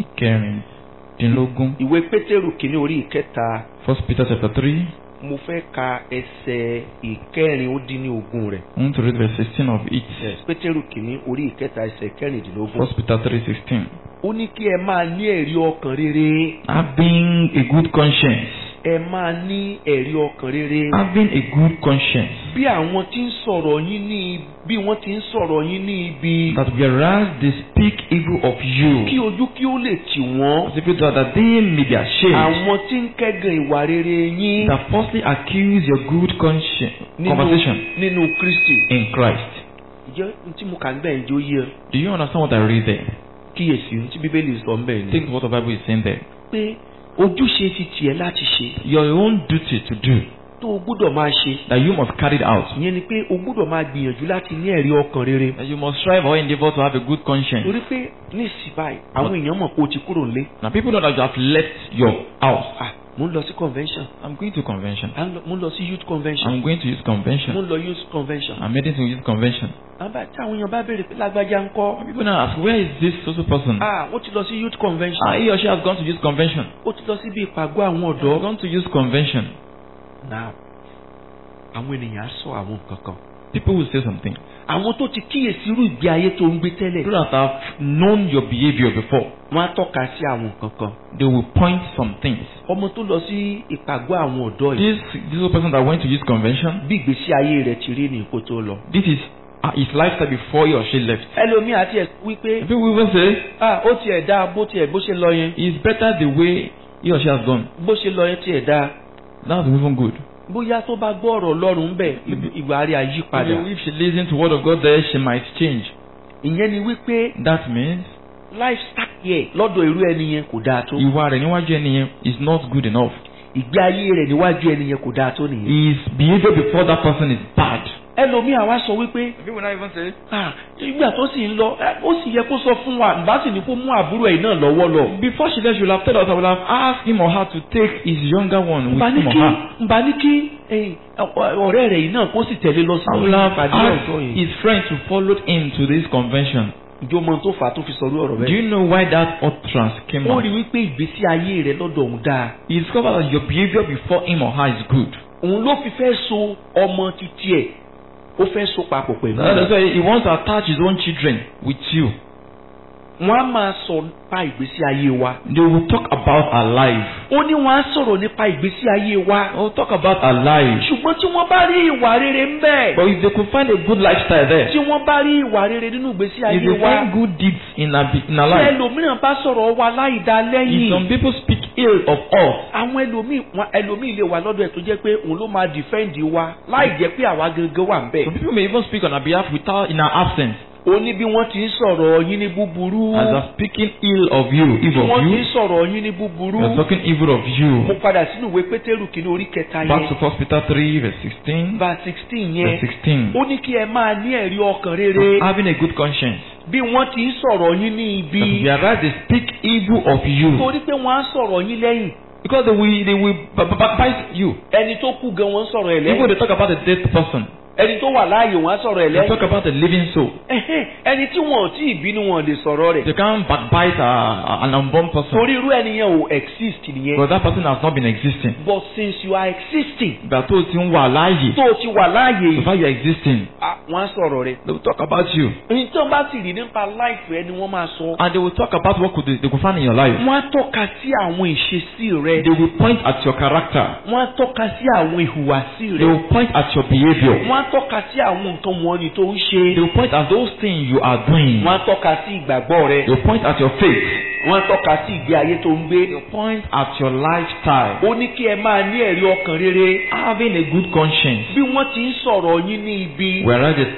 ìkẹrìndínlógún. Ìwé Pétérù kìíní orí ìkẹta. First Peter chapter three. Mo fẹ́ ka ẹsẹ̀ ìkẹrin ó dín ní ogún rẹ̀. I want to read verse sixteen of it. Yes. Pétérù kìíní orí ìkẹta ẹsẹ̀ kẹrìndínlógún. First Peter three sixteen. Ó ní kí ẹ máa ní ẹ̀rí ọkàn rere. Having a good conscience. Ẹ máa ní ẹ̀rí ọkàn rere. Having a good conscience. Bí àwọn tí ń sọ̀rọ̀ yín ní bí wọ́n ti ń sọ̀rọ̀ yín ní ibi. That whereas they speak evil of you. Kí ojú kí ó lè tì wọ́n. As if it were that they may be ashamed. Àwọn tí ń kẹ́gàn ìwà rere yín. That falsely accuse your good conscience. Conversation. Nínú Kristi. In Christ. Ǹjẹ́ tí mo kà ń bẹ̀ ń jó yé. Do you understand what I read there? Kíyèsí tí Bíbélì sọ ń bẹ̀ ni. Think what the Bible is saying there. Pé ojúṣe ti tiẹ̀ láti ṣe. Your own duty to do. Tó o gbúdọ̀ máa ṣe. That you must carry it out. Ìyẹn ni pé o gbúdọ̀ máa gbìyànjú láti ní ẹ̀rí ọkàn rere. That you must strive or endeavour to have a good conscience. Torí pé ní ìsìn báyìí àwọn èèyàn mọ̀ pé o ti kúrò nílé. Now people know that you have left your house. Ah, mo ń lọ sí convention. I'm going to convention. Mo ń lọ sí youth convention. I'm going to youth convention. Mo ń lọ youth convention. I'm heading to youth convention. Àbá tí àwọn èèyàn bá béèrè pé lágbájá ń kọ́. People now ask, where is this social person? Ah, ó ti lọ sí youth convention. Ah, he or she has gone to youth convention. Ó ti lọ síbi ìpàgọ́ àwọn He has ọ̀dọ́. gone to youth convention. Now, àwọn ènìyàn á sọ àwọn nǹkan kan. People will say something. Àwọn tó ti kíyèsí irú ìgbé ayé tó ń gbé tẹ́lẹ̀. People that have known your behaviour before. Wọ́n á tọ́ka sí àwọn nǹkan kan. They will point some things. Ọmọ tó lọ sí ìpàgọ́ àwọn ọ̀dọ́ yìí. This this old person that went to youth convention. Bí ìgbésí ayé rẹ̀ ti rí ní kó tó lọ. This is uh, his lifestyle before he or she left. Ẹlòmíì àti ẹ̀ wípé. People will even say. Ah, ó tiẹ̀ dáa bó tiẹ̀ bó ṣe lọ yẹn. It's better the way he or she has gone. Bó ṣe lọ yẹn tiẹ̀ dáa. That's even good. Bóyá tó bá gbọ́ ọ̀rọ̀ Ọlọ́run bẹ̀ ìgbà rẹ̀ àyípadà. If she listens to word of God there, she might change. Ìyẹn ni wípé. That means. Lifestyle yẹ lọ́dọ̀ irú ẹni yẹn kò dáa tó. Ìwà rẹ̀ níwájú ẹni yẹn is not good enough. Ìgbé ayé rẹ̀ níwájú ẹni yẹn kò dáa tó nìyẹn. His behaviour before that person is bad. Ẹlòmíì àwa sọ wípé. People now even say. Ah, ìgbà tó sì ń lọ ó sì yẹ kó sọ fún wa ǹbá sì ní kó mú àbúrò ẹ̀ náà lọ́wọ́ lọ. Before she left, she will have told us, I will have asked him or her to take his younger one with him or her. Ǹbá ní kí ọ̀rẹ́ rẹ̀ yìí náà kó sì tẹ̀lé lọ sí I will have ìpàdé ọ̀dọ́ asked yìí. his friend to follow him to this convention. Ǹjẹ́ o mọ tó fà á tó fi sọ ọ̀rọ̀ bẹ́ẹ̀? Do you know why that utterance came Ó out? rí wípé ìgbésí ayé rẹ̀ lọ́dọ̀ òun dáa. He discovered that your behaviour before him or her is good. Òun ló fi fẹ́ so ọmọ títí ẹ̀ ó fẹ́ so papọ̀ pẹ̀lú. That's why he wants to attach his own children with you. Wọ́n á máa sọ nípa ìgbésí ayé wa. They will talk about our life. Ó ní wọ́n á sọ̀rọ̀ nípa ìgbésí ayé wa. They will talk about our life. Ṣùgbọ́n tí wọ́n bá rí ìwà rere ń bẹ. But if they could find a good lifestyle there. Tí wọ́n bá rí ìwà rere nínú ìgbésí If ayé they wa. find good deeds in our, in our Tí life. ẹlòmíràn bá sọ̀rọ̀ wa láì dá If lẹ́yìn. some people speak ill of us. Àwọn ẹlòmíì wọn ẹlòmíì lè wà lọ́dọ̀ ẹ̀ tó jẹ́ pé òun ló máa defend wa láì jẹ́ pé àwa gangan wà ń bẹ̀. Some people may even speak on our behalf without in our absence. Ó ní bí wọ́n ti ń sọ̀rọ̀ yín ní búburú. As they are speaking ill of you, evil Wọ́n of ti you. ń sọ̀rọ̀ yín ní búburú. They are talking evil of you. Mo padà sínú ìwé Pétérù kìíní orí kẹta Back to yẹn. First Peter three verse sixteen. Verse sixteen Verse yẹn. sixteen. Ó ní kí ẹ máa ní ẹ̀rí ọkàn rere. Having a good conscience. Bí wọ́n ti ń sọ̀rọ̀ yín ní That ibi. whereas they speak evil of you. Torí pé wọ́n á sọ̀rọ̀ yín lẹ́yìn. Because they will they will b- b- backbite you. Ẹni tó kú gan wọ́n sọ̀rọ̀ ẹ̀ Even lẹ́yìn. they talk about a dead person. Ẹni tó wà láàyè wọ́n á sọ̀rọ̀ ẹ̀ They lẹ́yìn. talk about a living soul. Ẹhẹ́n, ẹni tí wọn ò tí ì bí ni wọn lè sọ̀rọ̀ rẹ̀. They can't backbite a, a, an unborn person. Torí irú ẹni yẹn ò exist nìyẹn. Because that person has not been existing. But since you are existing. Ìgbà tó o ti ń wà láàyè. Tó o ti wà láàyè So yìí. far you are existing. ah, Wọ́n á sọ̀rọ̀ rẹ̀. They will talk about you. Èyí tó bá sì rí nípa láìpẹ́ ni wọ́n máa sọ. And they will talk about what could they, they could find in your life. Wọ́n á tọ́ka sí àwọn ìṣesí rẹ̀. They will point at your character. Wọ́n á tọ́ka sí àwọn ìhùwàsí They rẹ̀. will point at your behavior. Wọ́n á tọ́ka sí àwọn nǹkan wọ̀nyí tó ń They ṣe. will point at those things you are doing. Wọ́n á tọ́ka sí ìgbàgbọ́ rẹ̀. They will point at your faith. Wọ́n á tọ́ka sí ìgbé ayé tó ń gbé. They will point at your lifestyle. Ó ní kí ẹ máa ní ẹ̀rí ọkàn rere. Having a good conscience. Bí wọ́n ti ń sọ̀rọ̀ yín ní ibi. Whereas they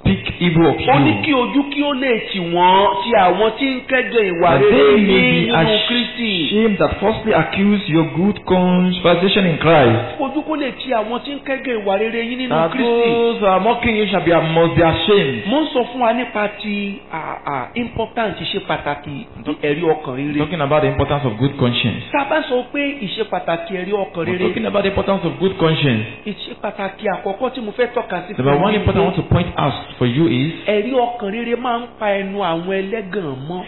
speak evil of Ó ní you, kí ojú kí ó lè tì wọ́n tí àwọn tí ń kẹ́jọ ìwà that rere they ní may be nínú Kristi. ashamed that falsely accuse your good conversation in Christ. Ojú kó lè tì àwọn tí ń kẹ́jọ ìwà rere yín nínú That Kristi. those who are mocking you shall be must be ashamed. Mo ń sọ fún wa nípa ti ah, ah, important ìṣe pàtàkì ẹ̀rí ọkàn rere. Talking about the importance of good conscience. Tá a bá sọ pé ìṣe pàtàkì ẹ̀rí ọkàn We're rere, talking about the importance of good conscience. ìṣe pàtàkì àkọ́kọ́ tí mo fẹ́ tọ́ka sí The number one important I want to point out for you is ẹ̀rí ọkàn rere máa ń pa ẹnu àwọn ẹlẹ́gàn mọ́.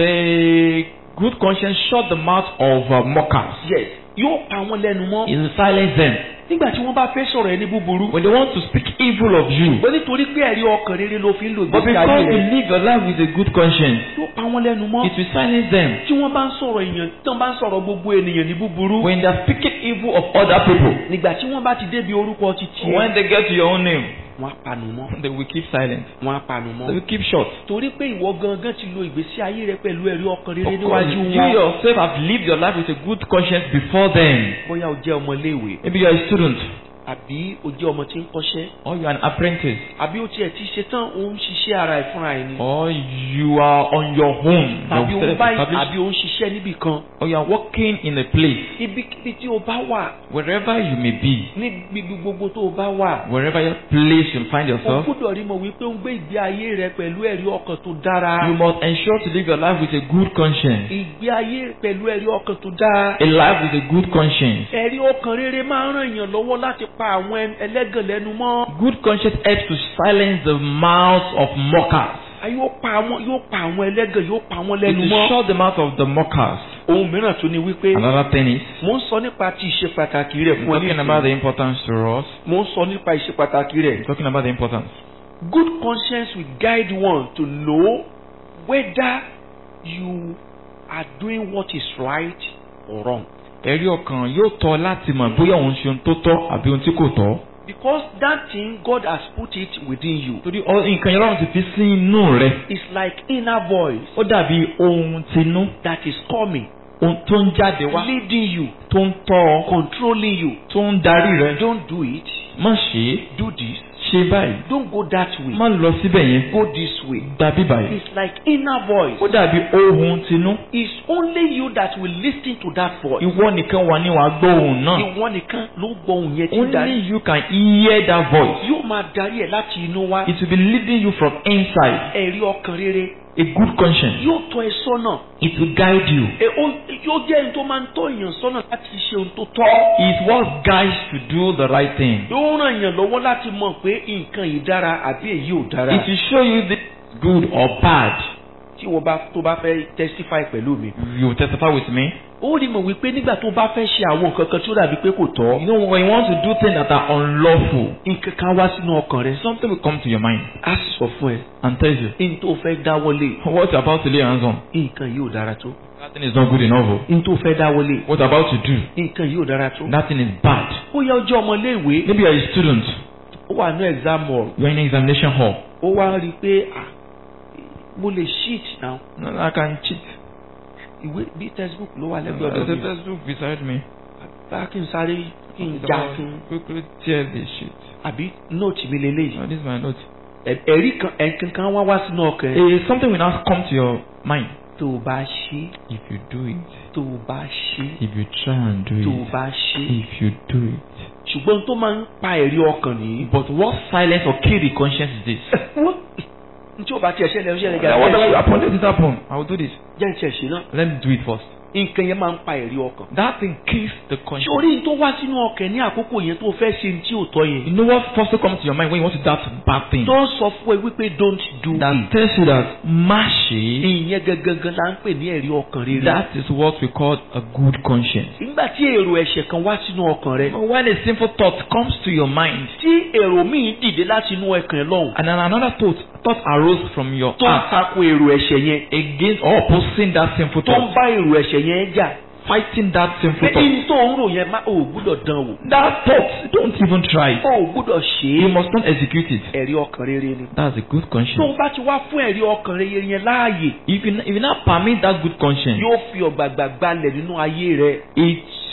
the good conscience shut the mouth of uh, mockers. Yes, yóò pa wọ́n lẹ́nu mọ́. It will silence them. Nígbà tí wọ́n bá fẹ́ sọ̀rọ̀ ẹni búburú. When they want to speak evil of you, Bó nítorí pé ẹ̀rí ọkàn rere ló fi ń lò but gbèsè because ayé you rẹ̀. live your life with a good conscience, Yóò pa wọ́n lẹ́nu mọ́. it will silence them. Tí wọ́n bá ń sọ̀rọ̀ èèyàn, tí wọ́n bá ń sọ̀rọ̀ gbogbo ènìyàn ní búburú. When they are speaking evil of other people, Nígbà tí wọ́n bá ti débi orúkọ títí when they get to your own name, wọ́n á panu mọ́. they will keep silent. Wọ́n á panu They mọ́. will keep short. Torí pé ìwọ gangan ti lo ìgbésí ayé rẹ pẹ̀lú ẹ̀rí ọkàn rere Of course, níwájú you wọn. yourself have lived your life with a good conscience before them. Bóyá o jẹ́ ọmọléèwé Maybe you are a student àbí o jẹ́ ọmọ tí ń kọ́ṣẹ́ or you are an apprentice àbí o tiẹ̀ ti ṣe tán o ń ṣiṣẹ́ ara ẹ̀ fúnra ẹ̀ ni. or you are on your own. Àbí o ń bá Self-established. àbí o ń ṣiṣẹ́ níbì kan. Or you are working in a place, Ibikíbi tí o bá wà wherever you may be, níbi gbogbo tó o bá wà. wherever your place you find O yourself, gbọ́dọ̀ rí mọ̀ wípé ó ń gbé ìgbé ayé rẹ pẹ̀lú ẹ̀rí ọkàn tó dára. you must ensure to live your life with a good conscience. Ìgbé ayé pẹ̀lú ẹ̀rí ọkàn tó dára. A life with a good conscience. Ẹ̀rí ọkàn rere máa ń ràn yàn lọ́wọ́ láti pa àwọn ẹlẹ́gàn lẹ́nu mọ́. Good conscience helps to silence the mouths of mockers. A yóò pa àwọn yóò pa àwọn ẹlẹ́gàn yóò pa wọ́n It lẹ́nu will mọ́. shut the mouth of the mockers. Ohun mìíràn tó ní wípé Another thing is, mo ń sọ nípa ti ìṣe pàtàkì rẹ̀ we're fún talking about the importance to us. Mo ń sọ nípa ìṣe pàtàkì rẹ̀. We're talking about the importance. Good conscience will guide one to know whether you are doing what is right or wrong. Ẹ̀rí ọkàn yóò tọ́ láti mọ̀ bóyá òun ṣe ohun tó tọ́ àbí ohun tí kò tọ́. Because that thing God has put it within you. Torí ọ- nǹkan yẹn lọ́run ti fi sí inú rẹ̀. It's like inner voice Ó dàbí ohun tinú, that is coming, ohun tó ń jáde wá, leading you, tó ń tọ́ ọ, controlling you. tó ń darí rẹ̀. Don't do it. Má ṣe é, Do this. ṣe báyìí. Don't go that way. Má lọ síbẹ̀ yẹn. Go this way. Dàbí báyìí. It's like inner voice. Ó dàbí ohun tinú. It's only you that will listen to that voice. Ìwọ nìkan wà ní wàá gbọ́ ohun náà. Ìwọ nìkan ló gbọ́ ohùn yẹn tí ń darí. Only you can hear that voice. Yóò máa darí ẹ̀ láti inú wá. It will be leading you from inside. Ẹ̀rí ọkàn rere A good conscience. yóò tọ́ ẹ sọ́nà. It will guide you. Ẹ ó yóò jẹ́ ẹni tó máa ń tọ́ èèyàn sọ́nà láti ṣe ohun tó tọ́. It's what guides to do the right thing. Yóò ràn èèyàn lọ́wọ́ láti mọ̀ pé nǹkan yìí dára àbí èyí ò dára. It will show you this is good or bad. Tí wọ́n bá tó bá fẹ́ testify pẹ̀lú mi. You will testify with me. Ó rí mọ̀ wípé nígbà tó bá fẹ́ ṣe àwọn nǹkan kan tí ó dàbí pé kò tọ́. You know, when you want to do things that are unlawful, Nǹkan kan wá sínú ọkàn rẹ. something will come to your mind Á sọ fún ẹ. and tell you N tó fẹ́ dáwọ́lé. what you're about to lay hands on. Nǹkan yìí ò dára tó. That thing is not good enough. oh. N tó fẹ́ dáwọ́lé. What you're about to do, Nǹkan yìí ò dára tó. that thing is bad. Ó yá ọjọ́ ọmọléèwé. Maybe you're a student, Ó wà ní exam hall. you're in an examination hall. Ó wá rí i pé ah mo lè cheat now. No, I can cheat. Ìwé bí textbook ló wà lẹ́gbẹ̀ẹ́ There's ọ̀dọ̀ a mi. textbook beside me. Bá kí n sáré kí n já kí n Quickly tear the sheet. àbí nóòtì mi lélẹ́yìí. Oh, this is my note. Ẹ- Ẹ̀rí kan ẹ̀kan kan wá wá sínú ọkàn ẹ̀. Eh, something will now come to your mind. Tó o bá ṣe, If you do it, tó o bá ṣe, if you try and do tó o it, bá ṣe. if you do it. Ṣùgbọ́n tó máa ń pa ẹ̀rí ọkàn nìyí. But what silence or kill the conscience is this? Wọ́n n tí o bá tiẹ̀ ṣẹlẹ̀ ṣẹlẹ̀ Yeah, gàdá. whatever happen, let it happen. I will do this. Jẹ́ n tiẹ̀ ṣe náà. Let me do it first. Nǹkan yẹn máa ń pa ẹ̀rí ọkàn. That thing kills the conscience. Sórí tó wá sínú ọkàn ní àkókò yẹn tó fẹ́ ṣe ní tí ò tọ́ yẹn. You know what first comes to your mind when you want to do that bad thing? Tó ń sọ fún ẹ wípé don't do That it. tells you that mashi, Ìyẹn gangan la ń pè ní ẹ̀rí ọkàn rere. that is what we call a good conscience. Nígbà tí èrò ẹ̀ṣẹ̀ kan wá sínú ọkàn rẹ. When a sinful thought comes to your mind, Tí èrò míì dìde láti inú ọkàn ẹ lọ́hùn. and then another thought, thought arose from your Tó ń heart tako èrò ẹ̀ṣẹ̀ yẹn. against or opposing that sinful Tó ń thought, bá èrò ẹ̀ṣẹ̀ yẹn jà. fighting that sinful Pé thought. in tó ń rò yẹn má ò gbúdọ̀ dán wò. That thought, don't even try it. Ó gbúdọ̀ ṣe You é. must not execute it. Ẹ̀rí ọkàn rere ni. That's a good Tó conscience. o bá ti wá fún ẹ̀rí ọkàn rere yẹn láàyè. If you, if you not permit that good conscience, Yóò fi ọ̀gbàgbà gbalẹ̀ nínú ayé rẹ. it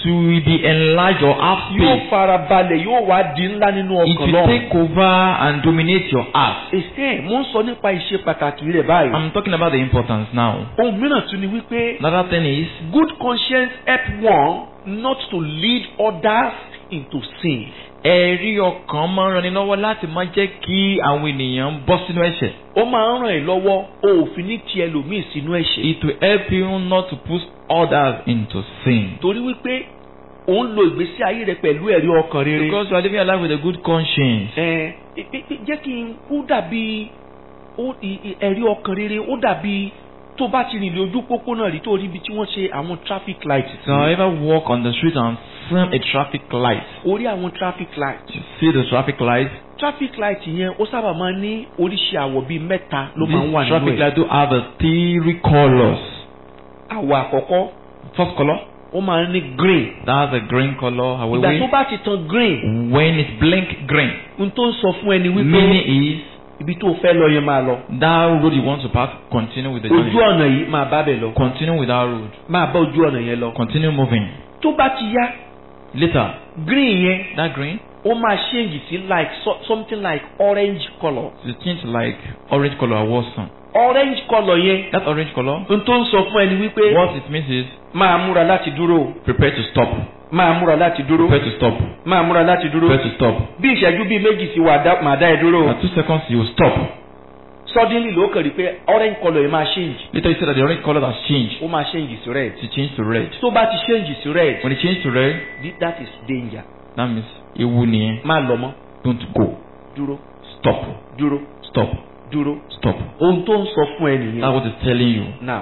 will be enlarged or have Yóò space. farabalẹ̀ yóò wá di ńlá nínú It ọkàn will lọ́run. take over and dominate your heart. Èsè mo ń sọ nípa ìṣe pàtàkì rẹ̀ báyìí. I'm talking about the importance now. Ohun mìíràn tún ni wípé Another thing is, good conscience help one not to lead others into sin. ẹ̀rí ọkàn máa ń ranni lọ́wọ́ láti má jẹ́ kí àwọn ènìyàn bọ́ sínú ẹ̀ṣẹ̀. Ó máa ń ràn ẹ́ lọ́wọ́ o ò fi ní ti ẹlòmíì sínú ẹ̀ṣẹ̀. It will help you not to push others into sin. Torí wípé ò ń lo ìgbésí ayé rẹ pẹ̀lú ẹ̀rí ọkàn rere. Because you are living your life with a good conscience. Ẹ ẹ jẹ́ kí n ó dàbí ó- i- i- ẹ̀rí ọkàn rere ó dàbí tó bá ti rìn lé ojú pópónà rí tó rí ibi tí wọ́n ṣe àwọn traffic light sí. So I ever walk on the street and see a traffic light. Orí àwọn traffic light. You see the traffic light? Traffic light yẹn ó sábà máa ń ní oríṣi àwọ̀ bíi mẹ́ta ló máa ń wà This nínú traffic ẹ̀. light do have a three colors. Àwọ̀ àkọ́kọ́ First color, ó máa ń ní green. that's a green color. Ìgbà tó However, bá ti tan green, when it blink green, n tó ń sọ fún ẹni wípé meaning is ibi tó fẹ́ lọ yẹn máa lọ. that road you want to pass, continue with the Ojú journey. ọ̀nà yìí máa bá bẹ̀ lọ. Continue with that road. Máa bá ojú ọ̀nà yẹn lọ. Continue moving. Tó bá ti yá, Later, green yẹn that green ó máa change sí like so, something like orange colour. is changed like orange color or worse. Orange colour yẹn That orange color, n tó ń sọ fún ẹni wípé what it means is máa múra láti dúró. prepare to stop. Máa múra láti dúró. Prepare to stop. Máa múra láti dúró. Prepare to stop. Bí ìṣẹ́jú bíi méjì sí wà dá- màá dá ẹ dúró. At two seconds you will stop. Suddenly ló kàn rí pé orange colour yẹn máa change. Later you see that the orange color has changed. Ó máa change sí red. It changed to red. Tó bá ti change sí red, When it changed to red, th- that is danger. that means ewu nìyẹn. Má lọ mọ́. Don't go. Dúró. Stop. Dúró. Stop. Dúró. Stop. Ohun tó ń sọ fún ẹ That's nìyẹn. what it's telling you. Now,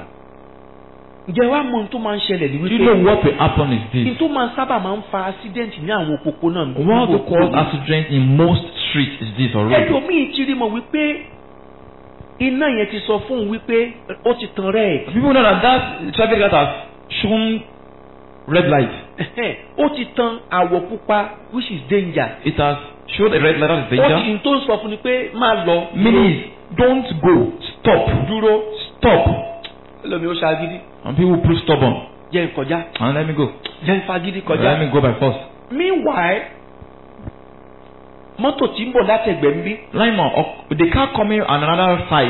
ǹjẹ́ wàá mọ ohun tó máa ń ṣẹlẹ̀ ní Do you know wípé what will happen is ohun this? tó máa ń sábà máa ń fa accident ní àwọn òpópónà One of the cause accidents in most streets is this already. ẹlòmíì ti rí mọ̀ wípé iná yẹn ti sọ fún un wípé ó ti tan red. People know that that traffic light has shown red light. Ó ti tan àwọ̀ pupa which is danger. It has showed a red light that is Ó ti danger. n tó ń sọ fún ni pé máa lọ. Meaning is don't go. Stop. Dúró. Stop. Ẹlòmíì ó ṣàgídí. And people prove stubborn. Jẹ́ n kọjá. And let me go. Jẹ́ n fagídí Let kọjá. me go by force. Meanwhile, mọ́tò tí ń bọ̀ láti ẹ̀gbẹ́ ń bí. Limon, the car coming on another side.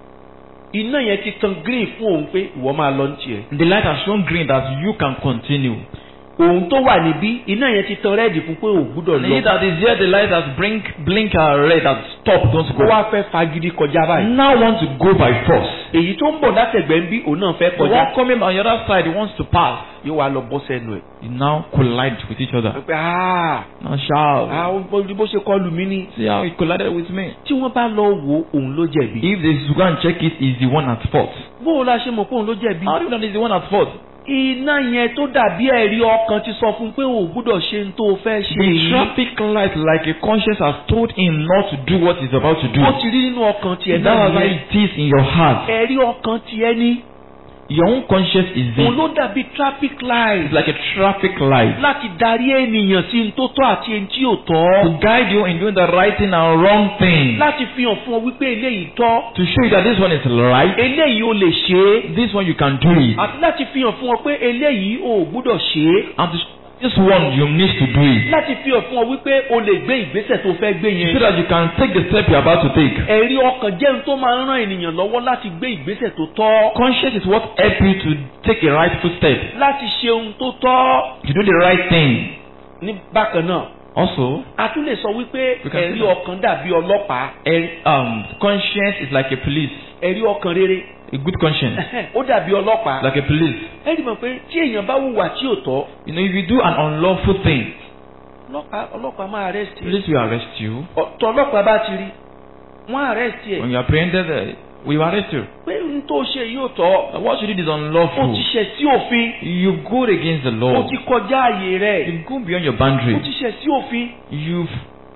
Iná yẹn ti tan green fún òun pé ìwọ máa lọ ní tiẹ̀. The light has shown green that you can continue. Òun tó wà níbí iná yẹn ti tan red fún pé ò gbúdọ̀ And he lọ. that is here, the light has blink, blink uh, red that stop, don't Ó go. wá fẹ́ fagídí kọjá báyìí. Now want to go by force. Èyí tó ń bọ̀ láti ẹ̀gbẹ́ ń bí òun náà fẹ́ The kọjá. one coming on the other side wants to pass. Yóò wá lọ bọ́ sẹ́nu ẹ̀. You now collide with each other. Pé aaa Now shout. àwọn bó ṣe kọlù mí ni. See how he collided with me. Tí wọ́n bá lọ wo òun ló jẹ̀bi. If they should go and check it, he's the one at fault. Bó o la ṣe mọ̀ pé òun ló jẹ̀bi. How do you know he's the one at fault? Iná yẹn tó dàbí ẹ̀rí ọkàn ti sọ fún un pé ò gbúdọ̀ ṣe ń tó o fẹ́ ṣe The yìí. traffic light, like a conscience, has told him not to do what he's about to do. Ó ti rí nínú ọkàn tiẹ̀ That náà is how yẹn. it is in your heart. Ẹ̀rí ọkàn tiẹ̀ ní. Your own conscience is Òun there. ló dàbí traffic light. It's like a traffic light Láti darí ènìyàn sí ní tó tọ́ àti ní tí ò to tọ́. guide you in doing the right thing and wrong thing. Láti fi hàn fún ọ wípé eléyìí tọ́. To show you that this one is right, Eléyìí o lè ṣe é. this one you can do it, Àti láti fi hàn fún ọ pé eléyìí o ò gbúdọ̀ ṣe é. and this, this one you need to do it, Láti fi hàn fún ọ wípé o lè gbé ìgbésẹ̀ tó fẹ́ gbé so yẹn. that you can take the step you're about to take. Ẹ̀rí ọkàn jẹ́ ohun tó máa ń ran ènìyàn lọ́wọ́ láti gbé ìgbésẹ̀ tó tọ́. Conscience is what helps you to take a rightful step, Láti ṣe ohun tó tọ́. to do the right thing. Ní bákan náà, Also, a tún lè sọ wípé We can ẹ̀rí say that. ọkàn dàbí ọlọ́pàá. a, um, conscience is like a police. Ẹ̀rí ọkàn rere A good conscience, ó dàbí ọlọ́pàá. like a police. Ẹ rí mọ̀ pé tí èèyàn bá hùwà tí ò tọ́, You know, if you do an unlawful thing, ọlọ́pàá ọlọ́pàá máa arrest ẹ. police will arrest you. Ọ̀tọ̀ ọlọ́pàá bá ti rí, wọ́n arrest ẹ. When you are apprehended, uh, we will arrest you. Pé n tó ṣe yóò tọ́, Uh, What you did is ó unlawful. ti ṣẹ̀ sí òfin, You go against the ó law. ti kọjá àyè rẹ̀, You go beyond your ó boundary. ti ṣẹ̀ sí òfin. You've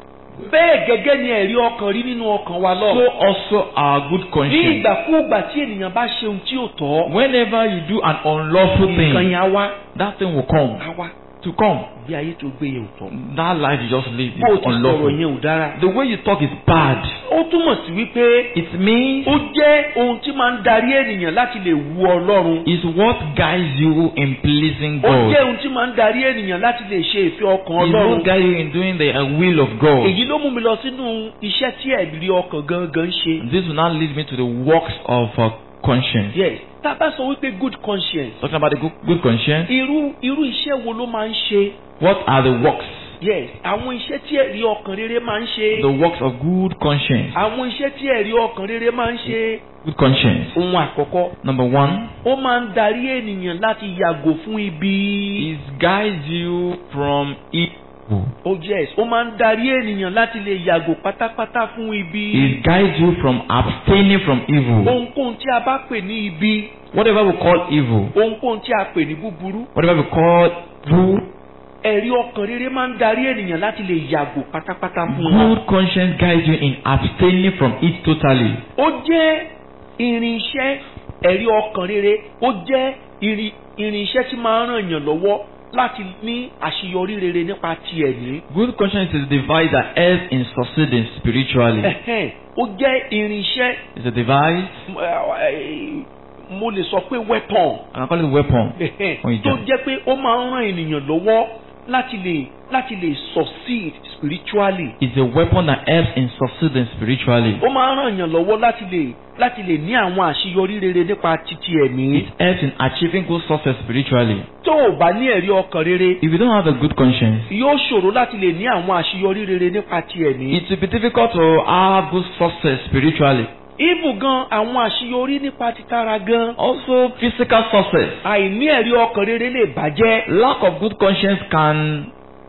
Bẹ́ẹ̀ gẹ́gẹ́ ni ẹ̀rí ọkàn rí nínú ọkàn wa so lọ. also our good Ní conscience. ìgbàkúùgbà tí ènìyàn bá ṣe ohun tí ò tọ́, Whenever you do an unlawful nǹkan thing, yẹn á wá, that thing will come. á wá. to come. bí ayé tó gbé yẹn ò tọ́. That life you just live bó o is ti sọ̀rọ̀ unlawful. yẹn ò dára. The way you talk is bad. ó túmọ̀ sí wípé It means ó jẹ́ ohun tí máa ń darí ènìyàn láti lè wu Ọlọ́run. is what guides you in pleasing ó jẹ́ God. ohun tí máa ń darí ènìyàn láti lè ṣe ìfẹ́ ọkàn Is Ọlọ́run. what guides you in doing the uh, will of God. èyí ló mú mi lọ sínú iṣẹ́ tí ẹ̀rí ọkàn gangan ṣe. This will now lead me to the works of uh, conscience. yes tá a bá sọ wípé good conscience. Talking about the good, good conscience, irú irú iṣẹ́ wo ló máa ń ṣe. what are the works? yes àwọn iṣẹ́ tí ẹ̀rí ọkàn rere máa ń ṣe. The works of good conscience. àwọn iṣẹ́ tí ẹ̀rí ọkàn rere máa ń ṣe. Good conscience. ohun àkọ́kọ́ Number one, ó máa ń darí ènìyàn láti yàgò fún ibi. is guides you from evil. oh yes ó máa ń darí ènìyàn láti lè yàgò pátápátá fún ibi. It guides you from abstaining from evil. ohunkóhun tí a bá pè ní ibi. Whatever we call evil, ohunkóhun tí a pè ní búburú. whatever we call evil, ẹ̀rí ọkàn rere máa ń darí ènìyàn láti lè yàgò pátápátá fún wọn. good conscience guides you in abstaining from it totally. ó jẹ́ irinṣẹ́ ẹ̀rí ọkàn rere ó jẹ́ irin irinṣẹ́ tí máa ń ràn yàn lọ́wọ́ láti ní àṣeyọrí rere nípa ti ẹ̀mí. Good conscience is a device that helps in succeeding spiritually. Ẹ̀hẹ́n, ó jẹ́ irinṣẹ́ It's a device, mo lè sọ pé weapon. and I call it a weapon. Ẹ̀hẹ́n, Fún tó ìjà. jẹ́ pé ó máa ń ràn ènìyàn lọ́wọ́ láti lè láti lè succeed spiritually. It's a weapon that helps in succeeding spiritually. ó máa ń ràn yàn lọ́wọ́ láti lè láti lè ní àwọn àṣeyọrí rere nípa títí ẹ̀mí. It helps in achieving good success spiritually. tó o bá ní ẹ̀rí ọkàn rere If you don't have a good conscience, yóò ṣòro láti lè ní àwọn àṣeyọrí rere nípa ti ẹ̀mí. it will be difficult to have good success spiritually. ibù gan àwọn àṣeyọrí nípa títara gan. Also, physical success. àìní ẹ̀rí ọkàn rere lè bàjẹ́. Lack of good conscience can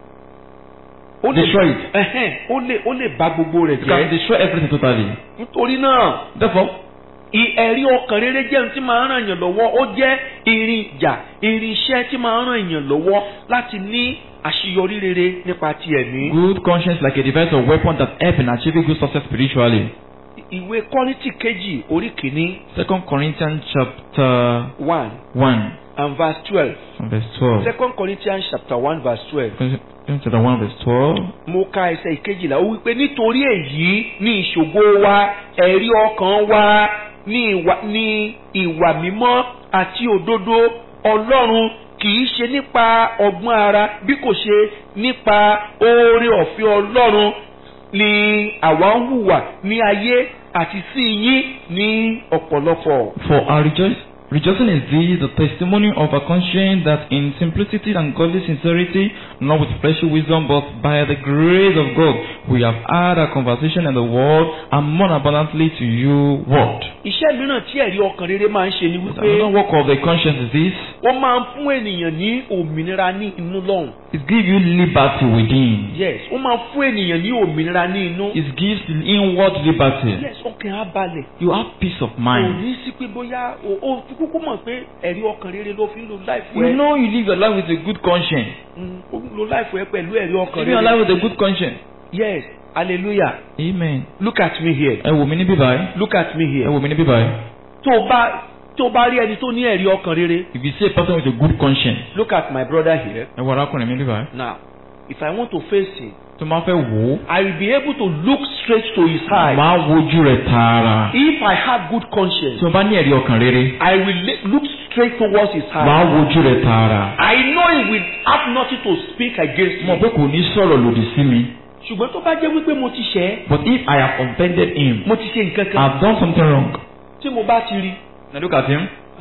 ó lè destroy it. ẹ̀hẹ́n, ó lè ó lè bà gbogbo rẹ̀ It can jẹ́. destroy everything totally. nítorí náà Therefore, ì- ẹ̀rí ọkàn rere jẹ́ ohun tí máa ń ràn yàn lọ́wọ́ ó jẹ́ irin ìjà irinṣẹ́ tí máa ń ràn yàn lọ́wọ́ láti ní àṣeyọrí rere nípa ti ẹ̀mí. good conscience like a device or weapon that helps in achieving good success spiritually. ìwé Kọ́ríńtì kejì orí kìíní Second Corinthians chapter one one and verse twelve. and verse twelve. Second Corinthians chapter one verse twelve. Corinthians chapter one verse twelve. mo ka ẹsẹ̀ ìkejìlá ó wípé nítorí èyí ní ìṣògo wa ẹ̀rí ọkàn wa ní ìwà ní ìwà mímọ́ àti òdodo Ọlọ́run kì í ṣe nípa ọgbọ́n ara bí kò ṣe nípa oore ọ̀fẹ́ Ọlọ́run ni àwa ń hùwà ní ayé àti sí yín ní ọ̀pọ̀lọpọ̀. For our rejoice, rejoicing is this, the testimony of a conscience that in simplicity and godly sincerity, not with fleshly wisdom, but by the grace of God, we have had a conversation in the world, and more abundantly to you word. iṣẹ́ mìíràn tí ẹ̀rí ọkàn rere máa ń ṣe ni Another wípé work of the conscience is this, wọ́n máa ń fún ènìyàn ní òmìnira ní inú lọ́hùn. it gives you liberty within. yes ó máa ń fún ènìyàn ní òmìnira ní inú. It gives inward liberty. yes ọkàn á balẹ̀. You have peace of kò mind. ní sí pé bóyá o o kúkú mọ̀ pé ẹ̀rí ọkàn rere ló fi ń lo láìfù You ẹ. know you live your life with a good conscience. Mm, ó ń lo láìfù ẹ pẹ̀lú ẹ̀rí ọkàn Live your life rere. with a good conscience. yes hallelujah. Amen. look at me here. Ẹ wò mí níbí báyìí. look at me Ẹ here. wò mí níbí báyìí. tó o bá tó o bá rí ẹni tó ní ẹ̀rí ọkàn rere. If you see a person with a good conscience, look at my brother here. ẹ wọ arákùnrin mi níbí báyìí. now if I want to face him Tó máa fẹ́ wò ó, I will be able to look straight to his eye. máa wojú rẹ̀ tààrà. if I have good conscience Tí o bá ní ẹ̀rí ọkàn rere, I will le- look straight towards his máa eye. wojú rẹ̀ tààrà. I know he will have nothing to speak against Mo me. pé kò ní sọ̀rọ̀ lòdì sí mi. ṣùgbọ́n tó bá jẹ́ wípé mo ti ṣẹ̀ ẹ́, But if I have offended him, mo ti ṣe nǹkan I kan have done something wrong. tí mo bá ti rí Now look at him.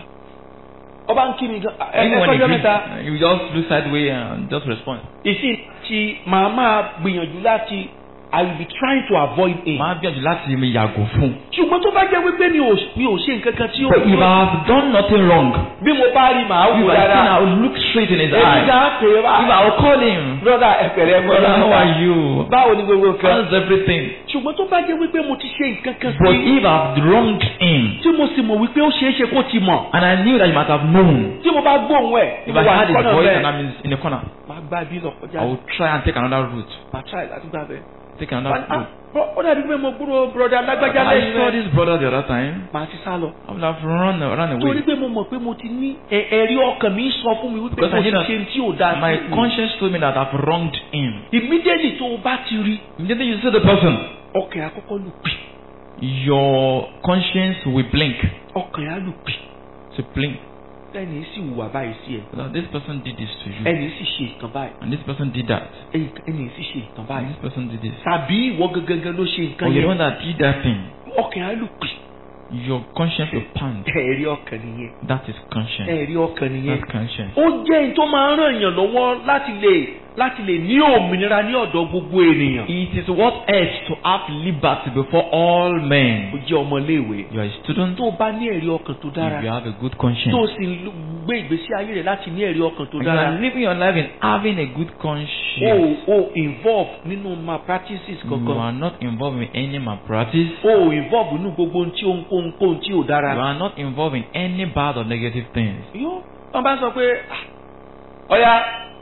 ọba ń kí mi gan ẹ Even when he ẹgbẹ́ mẹ́ta greets, you just look sideways and just respond. ìsìn tí màá máa gbìyànjú láti I will be trying to avoid him. Máa gbìyànjú láti mi yàgò fún. ṣùgbọ́n tó bá jẹ́ wípé mi ò mi ò ṣe nǹkan kan tí ó But if I have done nothing wrong, bí mo bá rí màá you wù are saying I dáadáa. will look straight in his èmi eye. dá pé If I wá will call him, brother ẹ̀pẹ̀rẹ̀ brother, how are mọ́ you? báwo ni gbogbo kan. How's everything? ṣùgbọ́n tó bá jẹ́ wípé mo ti ṣe nǹkan kan But sí if I have wronged him, tí mo sì mọ̀ wípé ó ṣeé ṣe kó ti mọ̀ and I knew that you might have known, tí mo bá gbóhùn ẹ̀ tí if mo I wà had ní his kọ́nà voice bẹ́ẹ̀ and I'm in in the corner, máa gbá bí lọ kọjá I will try and take another route. máa try láti gbá bẹ́ẹ̀ take another food. ó dàbí pé mo gbúrò broda lágbájá I saw lẹ́sìn. this brother the other time. màá ti sá lọ. I would have run, run torí away. pé mo mọ̀ pé mo ti ní ẹ- ẹ̀rí ọkàn mi sọ fún mi wípé Because mo I ti knew that ṣe tí ò dáa my sí mi. conscience told me that I've wronged him. immediately tó o bá ti rí Immediately you see the person, ọkàn àkọ́kọ́ lù pì. your conscience will blink. ọkàn á lù pì. To blink. ẹni sì hùwà báyìí sí ẹ. That this person did this to you. ẹni sì ṣe nǹkan báyìí. And this person did that. ẹni ẹni sì ṣe nǹkan And báyìí. this person did this. tàbí ìwọ gangan ló ṣe nǹkan Or you're the one yẹn. that did that thing. ọkàn á lù pì. Your conscience will pound. ẹ̀rí ọkàn nìyẹn. That is conscience. ẹ̀rí ọkàn nìyẹn. That's conscience. ó jẹ́ ẹni tó máa ń ràn yàn lọ́wọ́ láti lè láti lè ní òmìnira ní ọ̀dọ̀ gbogbo ènìyàn. It is what else to have liberty before all ó men. jẹ́ ọmọléèwé. You are a student. tó o bá ní ẹ̀rí ọkàn tó dára If you have a good tó o conscience. sì ń gbé ìgbésí ayé rẹ̀ láti ní ẹ̀rí ọkàn tó And you are dára. living your life in having a good o conscience. o involve nínú ma practices You kankan. are not involved in any malpractice. o involve nínú gbogbo ohun tí ohun ohun tí ò You dára. are not involved in any bad or negative things. yóò wọ́n bá sọ pé "Ah, ọ̀ya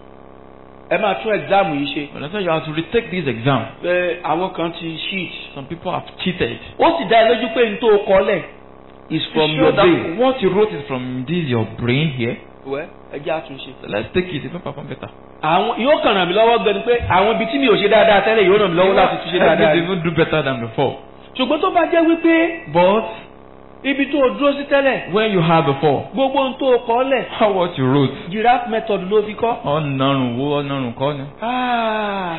ẹ máa tún exam yìí ṣe. But I said you have to retake this exam. ẹ àwọn kan ti cheat. Some people have cheated. ó sì dá ẹ lójú pé n tó kọ́lẹ̀ is from You your sure that brain. what you wrote is from this your brain here. wẹ́ ẹ jẹ́ àtúnṣe. So let's take it. It will perform better. àwọn yóò kàn ràn mí lọ́wọ́ gan ni pé àwọn ibi tí mi ò ṣe dáadáa tẹ́lẹ̀ yóò ràn mí lọ́wọ́ láti tún ṣe Help dáadáa. me to even do better than before. ṣùgbọ́n tó bá jẹ́ wípé But ibi tó o dúró sí tẹ́lẹ̀ when you had before, gbogbo ohun tó o kọ́ lẹ̀ how what you wrote? giraffe method ló fi kọ́. Ọ̀nàrùn wo ọ̀nàrùn kọ́ ni. Ah.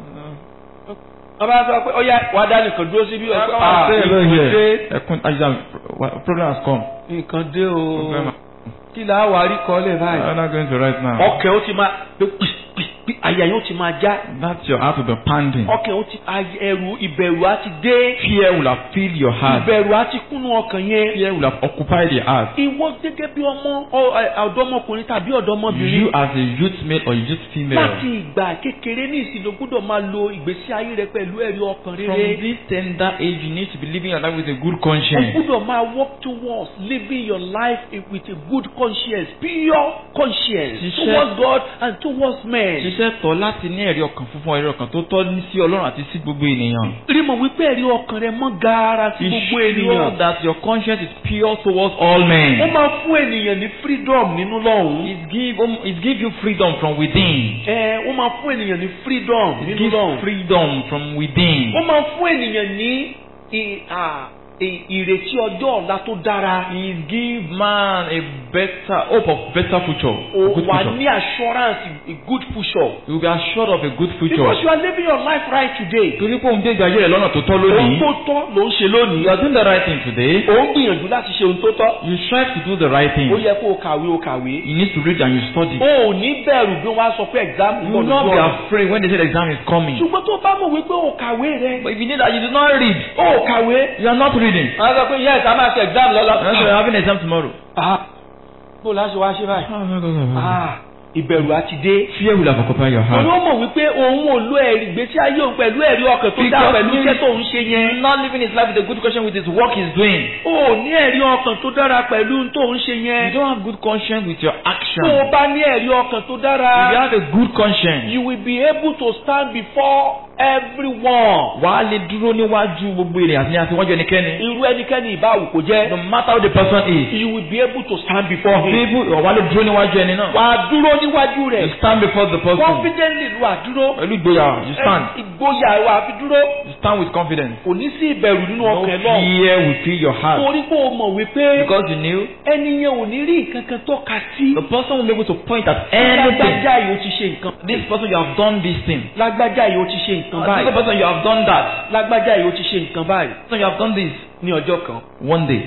wọ́n bá sọ pé ó yá wàá dá nìkan dúró síbí. Ah, Ah, say hello nǹkan dé here. Ẹkún ajá problem has come. nǹkan dé o Problem has- kí là á wà á rí kọ́ lẹ̀ báyìí. I'm not going to write now. ọkẹ́ ó ti máa pé pì pì pì àyà yóò ti máa já. That's your heart will be pounding. ọkẹ́ ó ti ay- ẹrù ìbẹ̀rù á ti dé. Fear will have filled your heart. ìbẹ̀rù á ti kúnnú ọkàn yẹn. Fear will have occupied your heart. ìwọ gẹ́gẹ́ bí ọmọ ọ- ẹ- ọ̀dọ́mọkùnrin tàbí ọ̀dọ́mọbìnrin. You as a youth male or youth female. láti ìgbà kékeré ní ìsìn ló gbọ́dọ̀ máa lo ìgbésí ayé rẹ pẹ̀lú ẹ̀rí ọkàn From rere. this tender age, you need to be living your life with a good o conscience. gbọ́dọ̀ máa work towards living your life with a good conscience, pure conscience Ṣiṣẹ́- towards God and towards men. Ṣiṣẹ́ tọ́ láti ní ẹ̀rí ọkàn funfun ẹ̀rí ọkàn tó tọ́ ní sí Ọlọ́run àti sí gbogbo ènìyàn. rí mọ̀ wípé ẹ̀rí ọkàn rẹ mọ́ gaara sí gbogbo Ensure ènìyàn. that your conscience is pure towards all ó men. máa fún ènìyàn ní freedom nínú lọ́hùn. It give um, it give you freedom from within. ẹ ó máa fún ènìyàn ní freedom It nínú gives lọ́hùn. freedom from within. ó máa fún ènìyàn ní ì- à, ì- ìrètí ọjọ́ ọ̀la tó dára. It give man a better hope of better future. ó A good wà future. ní assurance a good future. You will be assured of a good future. because you are living your life right today. Torí pé òun gbé ìgbé ayé rẹ̀ lọ́nà tó tọ́ ohun lónìí. tó tọ́ ló ń ṣe lónìí. You are doing the right thing today. ó ń gbìyànjú láti ṣe ohun tó tọ́. You strive to do the right ó thing. yẹ kó o kàwé o kàwé. You need to read and you study. o ò ní bẹ̀rù bí wọ́n á sọ pé exam You will not be afraid when they say the exam is coming. ṣùgbọ́n tó bá mọ̀ wípé o kàwé rẹ. But if you need that, you do not read. o ò kàwé. You are not reading. wọ́n á sọ pé yes a máa ṣe exam lọ́la. Unless you are having an exam tomorrow. ah bó o láṣẹ wá ṣe báyìí. ah ìbẹ̀rù á ti dé. Fear will have occupied your òun heart. ó mọ̀ wípé òun ò lo ẹ̀rí ìgbésí ayé òun pẹ̀lú ẹ̀rí ọkàn tó dá Because pẹ̀lú he- iṣẹ́ tó ń ṣe He yẹn. is not living his life with a good conscience with his work he's doing. o ò ní ẹ̀rí ọkàn tó dára pẹ̀lú ohun tó ń ṣe You yẹn. don't have good conscience with your tó action. o bá ní ẹ̀rí ọkàn tó If you dára. have a good conscience, you will be able to stand before everyone. wàá lè dúró níwájú gbogbo ènìyàn àti ní àtiwájú ẹnikẹ́ni. irú ẹnikẹ́ni ìbáwò kò jẹ́. No matter how the person is. you will be able to stand before him. People, wàá lè dúró níwájú ẹni náà. wà á dúró níwájú You rẹ̀. stand before the person. confidently wà á dúró. Pẹ̀lú ìgboyà, you stand. Ẹ- ìgboyà wà á fi dúró. You stand with confidence. kò ní sí ìbẹ̀rù nínú No ọkàn ẹ̀ lọ́wọ́. fear will fill your heart. torí pé o mọ̀ wípé Because you knew ẹni yẹn ò ní rí nǹkan kan tọ́ka sí. the person will be able to point at anything. lágbájá yìí ó ti ṣe nǹkan. This person, you have done this thing. lágbájá yìí ó ti ṣe nǹkan This báyìí. person, you have done that. lágbájá yìí ó ti ṣe nǹkan báyìí. So you have done this. ní ọjọ́ kan One day,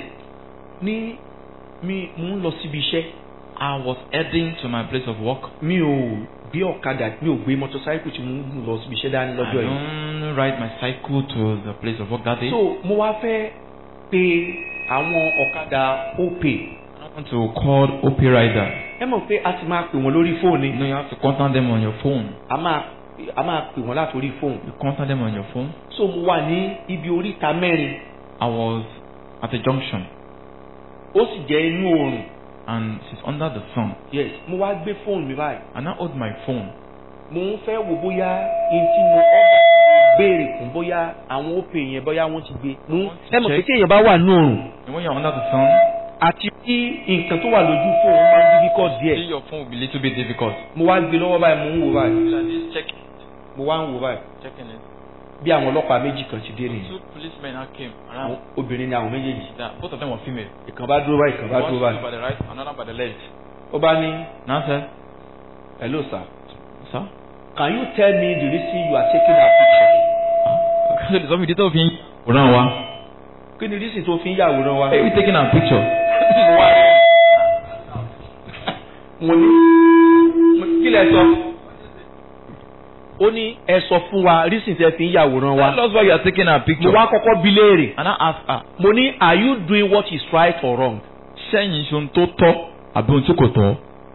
ní mi mò ń lọ síbi iṣẹ́. I was heading to my place of work. mi ò gbé ọ̀kadà mi ò gbé mọ́tòsáíkù tí mo ń lọ síbi iṣẹ́ dání I lọ́jọ́ yìí. don't ride my cycle to the place of work that day. so mo wá fẹ́ pe àwọn ọ̀kadà opay. I want to call O P rider. ẹ mọ̀ pé a ti máa pè wọ́n lórí fóònù. You know, you have to contact them on your phone. a máa a máa pè wọ́n látòrí fóònù. You contact them on your phone. so mo wà ní ibi oríta mẹ́rin. I was at a junction ó sì jẹ́ inú oòrùn. and she's under the sun. yes mo wá gbé fóònù mi báyìí. And I hold my phone. mo ń fẹ́ wo bóyá n tí mo ọ̀gá béèrè fún bóyá àwọn òpè yẹn bóyá wọ́n ti gbé. ẹ mọ̀ pé tí èèyàn bá wà ní òrùn. And when you are under the sun, àti tí nǹkan tó wà lójú fóònù máa ń difficult díẹ̀. see your phone will be a little bit difficult. mo wá gbé lọ́wọ́ báyìí mo ń wò báyìí. So this check, mo wá ń wò báyìí. checking it. bí àwọn ọlọ́pàá méjì kan ti dé nìyẹn. Two policemen now came àwọn around. obìnrin ni àwọn méjèèjì. That both of them were female. ìkan bá dúró báyìí ìkan bá One dúró stood báyìí. by the right, another by the left. ó bá ní Now, sir. hello sir, Sir? can you tell me the reason you are taking a picture. So the zombie tó fi ń wòran wa. kí ni reason tó fi ń yàwòrán wa. Hey, we taking a picture. mo ní kí lẹ sọ. ó ní ẹ sọ fún wa reason tẹ fi ń yàwòrán wa. Tell us why you are taking a mo picture. wá kọ́kọ́ bi léèrè. And I ask her, mo ní are you doing what is right or wrong. sẹ́yìn ṣe ohun tó tọ́ àbí ohun tí kò tọ́?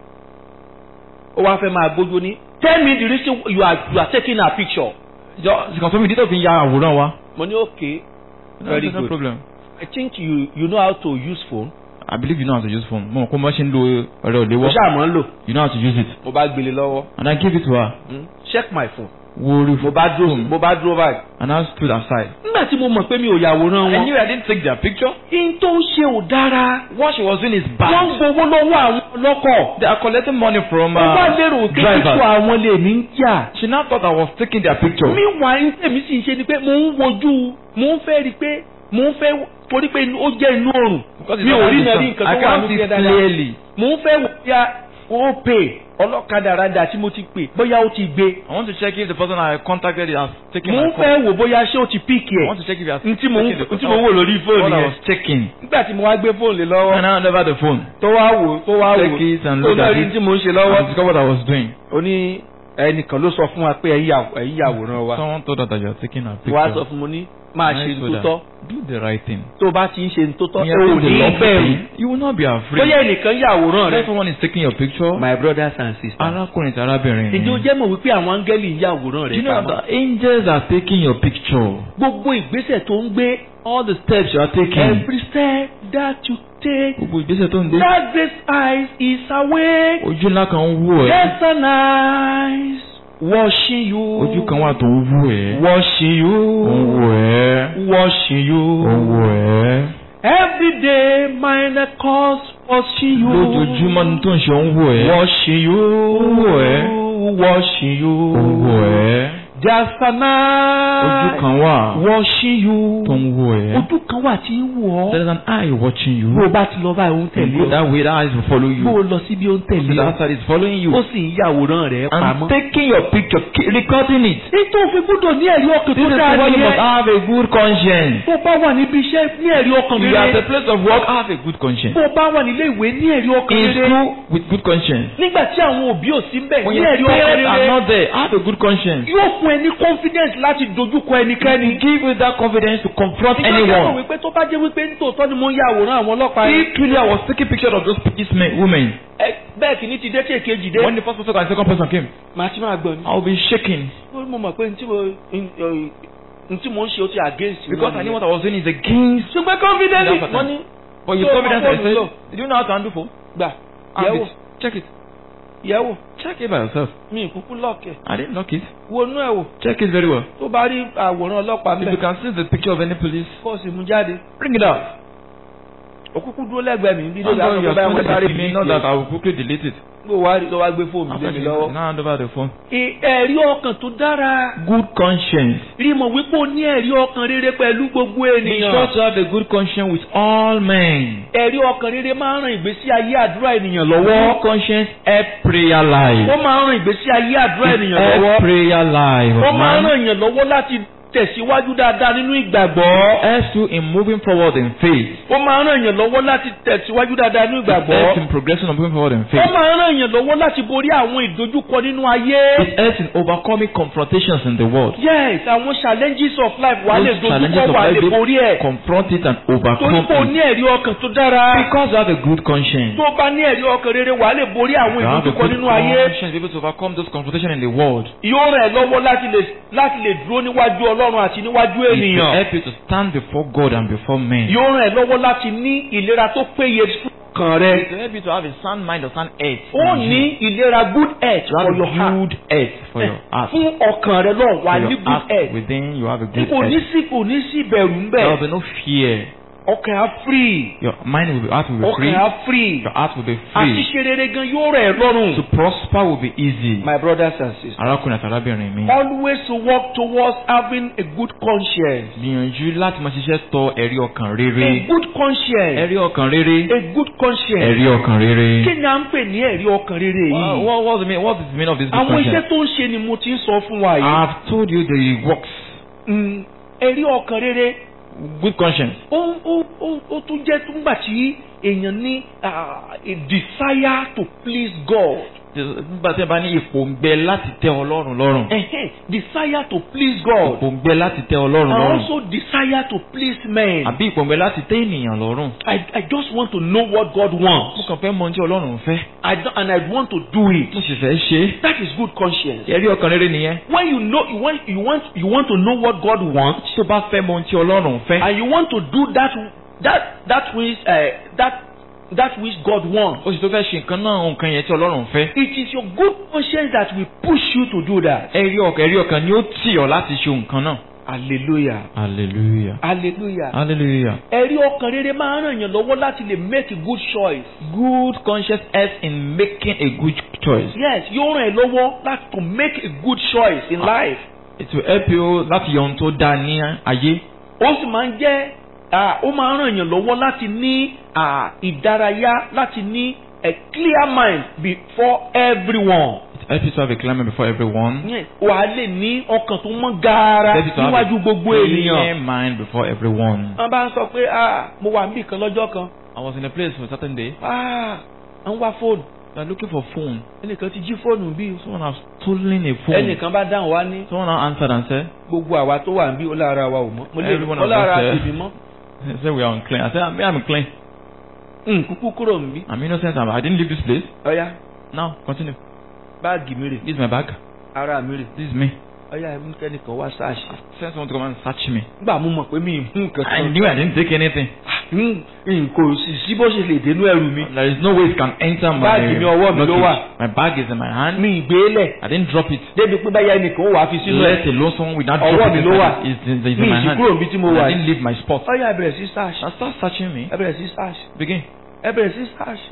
ó wá fẹ́ máa gbójú ní. tell me the reason you are you are taking a picture. Jọ ṣìkàn sọ mi ìdí tó fi ń ya àwòrán wa. mo ní okay very No good. problem. I think you you know how to use phone. I believe you know how to use phone. Mo mọ̀ pé mo ṣe ń lo ẹ̀rọ mo ìléwọ́. ṣáà mọ̀ ń lò. You know how to use it. mo bá gbélé lọ́wọ́. And I give it to her. Hmm? check my phone. Wo rí mo bá dúró mo bá dúró báyìí. And I stood aside. nígbà tí mo mọ̀ pé mi ò yàwòrán I wọn. knew I didn't take their picture. in tó ń ṣe ò dára. What she was doing is wọ́n ń bad. gbowó lọ́wọ́ àwọn ọlọ́kọ̀. They are collecting money from mo bá uh, lérò pé drivers. kíkọ́ àwọn lè ní jà. She now thought I was taking their picture. mi wà ní tèmi sì ń ṣe ni pé mo ń wojú mo ń fẹ́ rí i pé mo ń fẹ́ torí pé ó jẹ́ inú òrùn. Because it's mi not ò rí like náà the rí sun. nǹkan I tó wà can't ní see ìfẹ́ dáadáa. clearly. mo ń fẹ́ wò bóyá ó pè ọlọ́kadà rádà tí mo ti pè bóyá ó ti gbé. I want to check if the person I contacted has taken mo my ń call. fẹ́ wò bóyá ṣé ó ti píìkì I ẹ̀. want to check if he has n tí mo ń taken the n tí mo ń wò lórí fóònù What I yẹn. was checking. nígbà tí mo wá gbé fóònù lé And lọ́wọ́ I handed over the phone. tó wá wò tó wá wò Check it and tó look náà at rí it. tí mo ń ṣe I lọ́wọ́. discovered what I was doing. ó ní ẹnìkan ló sọ fún wa pé ẹ̀yin yà- ẹ̀yin yàwòrán wa. Someone told her that you are taking a wá sọ picture. fún mo ní máa And I ṣe told tó tọ́. her, do the right thing. tó o bá ti ń ṣe tó tọ́ When you o are ò doing the ní lawful bẹ̀rù. thing, you will not be afraid. bóyá ẹnìkan yàwòrán When rẹ. someone is taking your picture, my brothers and sisters. arákùnrin àti arábìnrin ǹjẹ́ o mi. jẹ́ mọ̀ wípé àwọn áńgẹ́lì ń yàwòrán Do rẹ you know pamọ́? that the angels are taking your picture? gbogbo ìgbésẹ̀ tó ń gbé. All the steps you are taking. every step that you take. Gbogbo ìgbésẹ̀ tó ń dé. that great eyes is awake. Ojú ńlá kan ń wò ẹ́. yes and eyes watching you. Ojú kan wà tó ń wò ẹ́. watching Ó ń you. wò ẹ́. watching you. Ó ń wò ẹ́. every day my cause watching you. Lójoojúmọ́ ní tó ń ṣe ó ń wò ẹ́. watching you. Ó ń wò ẹ́. watching you. Ó ń wò ẹ́. just and Ojú eyes kan wà watching you. tó ń wò ẹ́. ojú kan wà tí ń wò There ọ́. is an eye watching you. bó o bá ti lọ báyìí ó ń You tẹ̀lé go ọ. that way, that eye will follow you. bó o lọ síbi ó ń So tẹ̀lé that ọ. side is following you. ó sì ń yàwòrán rẹ̀ And pamọ́. taking your picture, ki- recording it. ètò òfin gbọ́dọ̀ ní ẹ̀rí ọkàn This tó is dáa why you must nìyẹn. have a good conscience. bó o bá wà níbi iṣẹ́ ní ẹ̀rí ọkàn You are at the rere. place of work, have a good conscience. bó o bá wà nílé ìwé ní ẹ̀rí ọkàn In rere. school, with good conscience. nígbà tí àwọn òbí ò sí ń bẹ̀ When ní your ẹ̀rí ọkàn parents are rere. not there, have a good conscience. yóò fún ẹ ní confidence láti dojúkọ ẹnikẹ́ni. Give you that confidence to confront ìjọba mọ̀ anyone. wípé tó bá jẹ́ wípé nítòótọ́ ni mo ń yàwòrán àwọn ọlọ́pàá yẹn. If truly I was taking picture of those these men, women, ẹ bẹ́ẹ̀ kì ní ti dé tí èkejì dé. when the first person and second person came, màá ti máa gbọ́ ni. I will be shaking ó mo mọ̀ pé ntí mo ntí mo ń ṣe ó ti against because I knew what I was doing is against. ṣùgbọ́n confidence That's what wọ́n I- ní But you So, confidence, my I phone said, is low. do you know how to handle phone? gbà Have yẹ̀wò it. Check it. yẹ̀wò Check it by yourself. mi ìkúkú lọ́ọ̀kẹ̀ I didn't lock it. wọnú ẹ̀ wò Check it very well. tó bá rí àwòrán ọlọ́pàá If you mẹ́ can see the picture of any police, kó o sì mú jáde bring it out. òkúkú dúró lẹ́gbẹ̀ẹ́ mi bí And lóògbé then you àwọn ọmọ are bá sáré to me, bí not that I will quickly delete it. gbò wá rí tó wá gbé fóònù After lé mi you lọ́wọ́. now hand over the phone. Ì- ẹ̀rí ọkàn tó dára Good conscience. rí mọ̀ wípé o ní ẹ̀rí ọkàn rere pẹ̀lú gbogbo Be sure ènìyàn. to have a good conscience with all men. ẹ̀rí ọkàn rere máa ń ran ìgbésí ayé àdúrà ènìyàn Good lọ́wọ́. conscience help prayer life. ó máa ń ran ìgbésí ayé àdúrà ènìyàn Help lọ́wọ́. prayer life. ó máa ń Man. ràn èèyàn lọ́wọ́ láti tẹ̀síwájú dáadáa nínú ìgbàgbọ́. Helps you in moving forward in faith. ó máa ń ràn èèyàn lọ́wọ́ láti tẹ̀síwájú dáadáa nínú It helps ìgbàgbọ́. in progressing and moving forward in ó faith. máa ń ràn èèyàn lọ́wọ́ láti borí àwọn ìdojúkọ nínú ayé. It helps in overcoming confrontations in the world. yes àwọn challenges of life wà lè Those challenges dojúkọ of wà lè life, borí ẹ̀. confront it and torí overcome pé o ní it. ẹ̀rí ọkàn tó dára. Because you have a good conscience. tó bá ní ẹ̀rí ọkàn rere wà lè borí àwọn You have a ìdojúkọ good nínú ayé. conscience, be able to overcome those confrontations in the world. yóò ràn ẹ́ lọ́wọ́ láti lè láti lè dúró níwájú ọlọ́run àti níwájú It will ènìyàn. help you to stand before God and before men. yóò ràn ẹ́ lọ́wọ́ láti ní ìlera tó péye fún ọkàn ọkàn rẹ. To help you to have a sound mind or sound health. Ó ní ìlera good health You have for your a heart. good health for your heart. Fún ọkàn rẹ náà wà For ní your good heart health. within you have a good Kò ní health. sí kò ní sí ìbẹ̀rù ń There will bẹ̀. be no fear. Ọkàn á free. Your mind will be heart will be free. Ọkàn á free. Your heart will be Àti free. ṣe rere gan yóò rẹ̀ ẹ́ lọ́rùn. To prosper will be easy. My brothers and sisters. Arákùnrin àti arábìnrin mi. Always work towards having a good conscience. Gbìyànjú láti máa ṣiṣẹ́ tọ ẹ̀rí ọkàn A rere. good conscience. Ẹ̀rí ọkàn rere. A good conscience. Ẹ̀rí ọkàn rere. Kí ni à ń pè ní ẹ̀rí ọkàn rere What, yìí? what, what's the mean, what is the meaning of this good Àwọn iṣẹ́ conscience? tó ń ṣe ni mo ti ń sọ fún wa I yìí. have told you the works. Mm, Ẹ̀rí ọkàn rere Good conscience. ó ó ó ó tún jẹ́ túngbà tí èèyàn ní ah, a desire to please God. Nígbà tí ẹ bá ní ìpòǹgbẹ láti tẹ́ Ọlọ́run lọ́rùn. Ẹ̀hẹ́n, desire to please God. Ìpòǹgbẹ láti tẹ́ Ọlọ́run And lọ́rùn. also desire to please men. Àbí ìpòǹgbẹ láti tẹ́ ènìyàn lọ́rùn. I I just want to know what God Mo wants. kàn fẹ́ mọ ohun tí Ọlọ́run fẹ́. I don't, and I want to do it. Mo sì fẹ́ ṣe é. That is good conscience. Ẹ̀rí ọkàn rere nìyẹn. When you know you want you want you want to know what God wants, Tó bá fẹ́ mọ ohun tí Ọlọ́run fẹ́. and you want to do that that that which uh, that that which God wants. O sì tó fẹ́ ṣe nǹkan náà nǹkan yẹn tí Ọlọ́run fẹ́. It is your good conscience that will push you to do that. Ẹ̀rí ọkàn ẹ̀rí ọkàn ni ó tì ọ́ láti ṣe nǹkan náà. Hallelujah. Hallelujah. Hallelujah. Hallelujah. Ẹ̀rí ọkàn rere máa ń ràn yàn lọ́wọ́ láti lè make a good choice. Good conscience helps in making a good choice. Yes, yóò ràn ẹ́ lọ́wọ́ láti to make a good choice in life. It will help you láti yọ ohun tó dáa ní ayé. Ó sì máa ń jẹ́ ah, ó máa ń ràn yàn lọ́wọ́ láti ní ah, ìdárayá láti ní a clear mind before everyone. It helps you to have a climate before everyone. Yes, wà á lè ní ọkàn tó mọ́ gaara Helps you to have níwájú a gbogbo clear ènìyàn. mind before everyone. Wọ́n bá ń sọ pé ah, mo wà níbì kan lọ́jọ́ kan. I was in a place for a certain day. Ah, à ń wá fóònù. They are looking for phone. Ẹnìkan ti jí fóònù bí. Someone has stolen a phone. Ẹnìkan bá dáhùn wá ní. Someone now answered and said, Gbogbo àwa tó wà níbí ó lára wa ò mọ́. Mo lè Everyone ó of lára us there. tèmi mọ́. they said we are unclean. I said, I'm, I'm clean. Nkúkú kúrò níbí. I'm innocent. I'm, I didn't leave this place. Ọ̀ya, Now, continue. báàgì mi rè. This is my bag. Ara mi rè. This is me. Ọ̀ya, ẹ̀mú kẹ́nìkan wá sáàṣì. Send someone to come and search me. Nígbà mo mọ̀ pé mi ì mú nǹkan I kan. knew I didn't take anything. Kò sì sí bó ṣe lè dénú ẹrù mi. There is no way it can enter my Báàgì mi ọwọ́ mi ló wà. luggage. My bag is in my hand. Mi ì gbé lẹ̀. I didn't drop it. Débi pé báyà ẹnìkan ó wàá fi sínú Let ẹ̀. alone someone without Ọwọ́ drop mi it ló wà. inside. It's, it's, it's Mi in my ì sì hand. kúrò níbi tí mo And wà I didn't yìí. leave my spot. Ọ̀ya, ẹ bẹ̀rẹ̀ sí search. Now start searching me. Ẹ bẹ̀rẹ̀ sí search. Begin. Ẹ bẹ̀rẹ̀ sí search.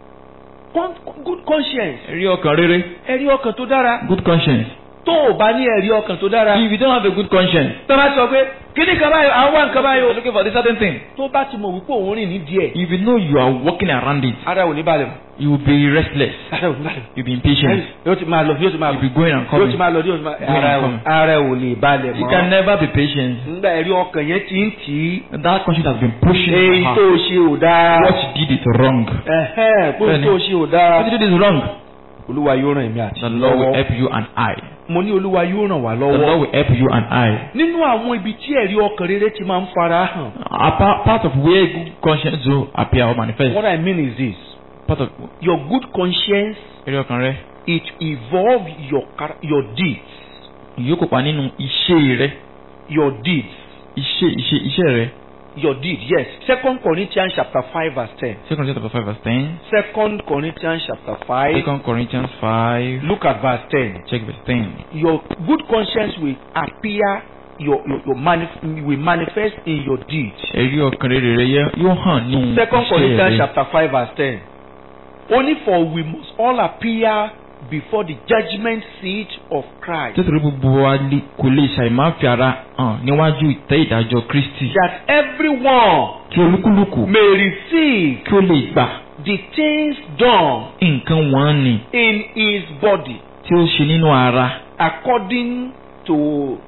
Con- Good conscience. Ẹ̀rí ọkàn rere. Ẹ̀rí ọkàn tó dára. Good conscience. Tó o bá ní ẹ̀rí ọkàn tó dára. If you don't have a good conscience, Tó bá sọ pé kíní kan báyìí, àwọn wà nǹkan báyìí you're o. looking for this certain thing. Tó bá ti mọ̀ wípé òun rìn ní díẹ̀. If you know you are walking around it, Ara ò ní balẹ̀ mọ́. you will be restless. Ara ò ní balẹ̀ mọ́. You'll be impatient. Yóò ti máa lọ, yóò ti máa You'll bọ̀. be going and Yóò coming. ti máa lọ, yóò ti máa. Going and Ara ò coming. ara ò lè balẹ̀ You can mọ́. never be patient. Nígbà ẹ̀rí ọkàn yẹn ti ń tì í. That conscience has been pushing Èyí you tó o ṣe ò dáa. What you did is wrong. Ẹ̀hẹ́n, pé Bẹ́ẹ̀ni. tó o ṣe ò dáa. What you did is wrong. Olúwa yóò ràn èmi àti The Lord will lọ́wọ́. help you and I. Mo ní Olúwa yóò ràn wá The Lord lọ́wọ́. will help you and I. Nínú àwọn ibi tí ẹ̀rí ọkàn rere ti máa ń fara hàn. A pa- part of where good conscience will appear or manifest. What I mean is this. Part of Your good conscience, ẹ̀rí ọkàn rẹ. it involve your char- your deeds. Yóò kópa nínú iṣẹ́ rẹ. Your deeds. Iṣẹ́ iṣẹ́ iṣẹ́ rẹ. Your deed, yes. Second Corinthians chapter five verse ten. Second Corinthians chapter five verse ten. Second Corinthians chapter five. Second Corinthians five. Look at verse ten. Check verse ten. Your good conscience will appear, your your, your manif- will manifest in your deeds. Ẹ̀rí ọkàn rere rẹ yẹ- yóò hàn nínú Second iṣẹ́ Corinthians rẹ. chapter five verse ten. Only for we must all appear before the judgment seat of Christ, Títorí gbogbo wa lè- kò lè ṣàì máa fi ara hàn níwájú ìtẹ́ ìdájọ́ Kristi. that everyone Kí olúkúlùkù may receive kí ó lè gbà the things done nǹkan wọ́n ni in his body tí ó ṣe nínú ara according to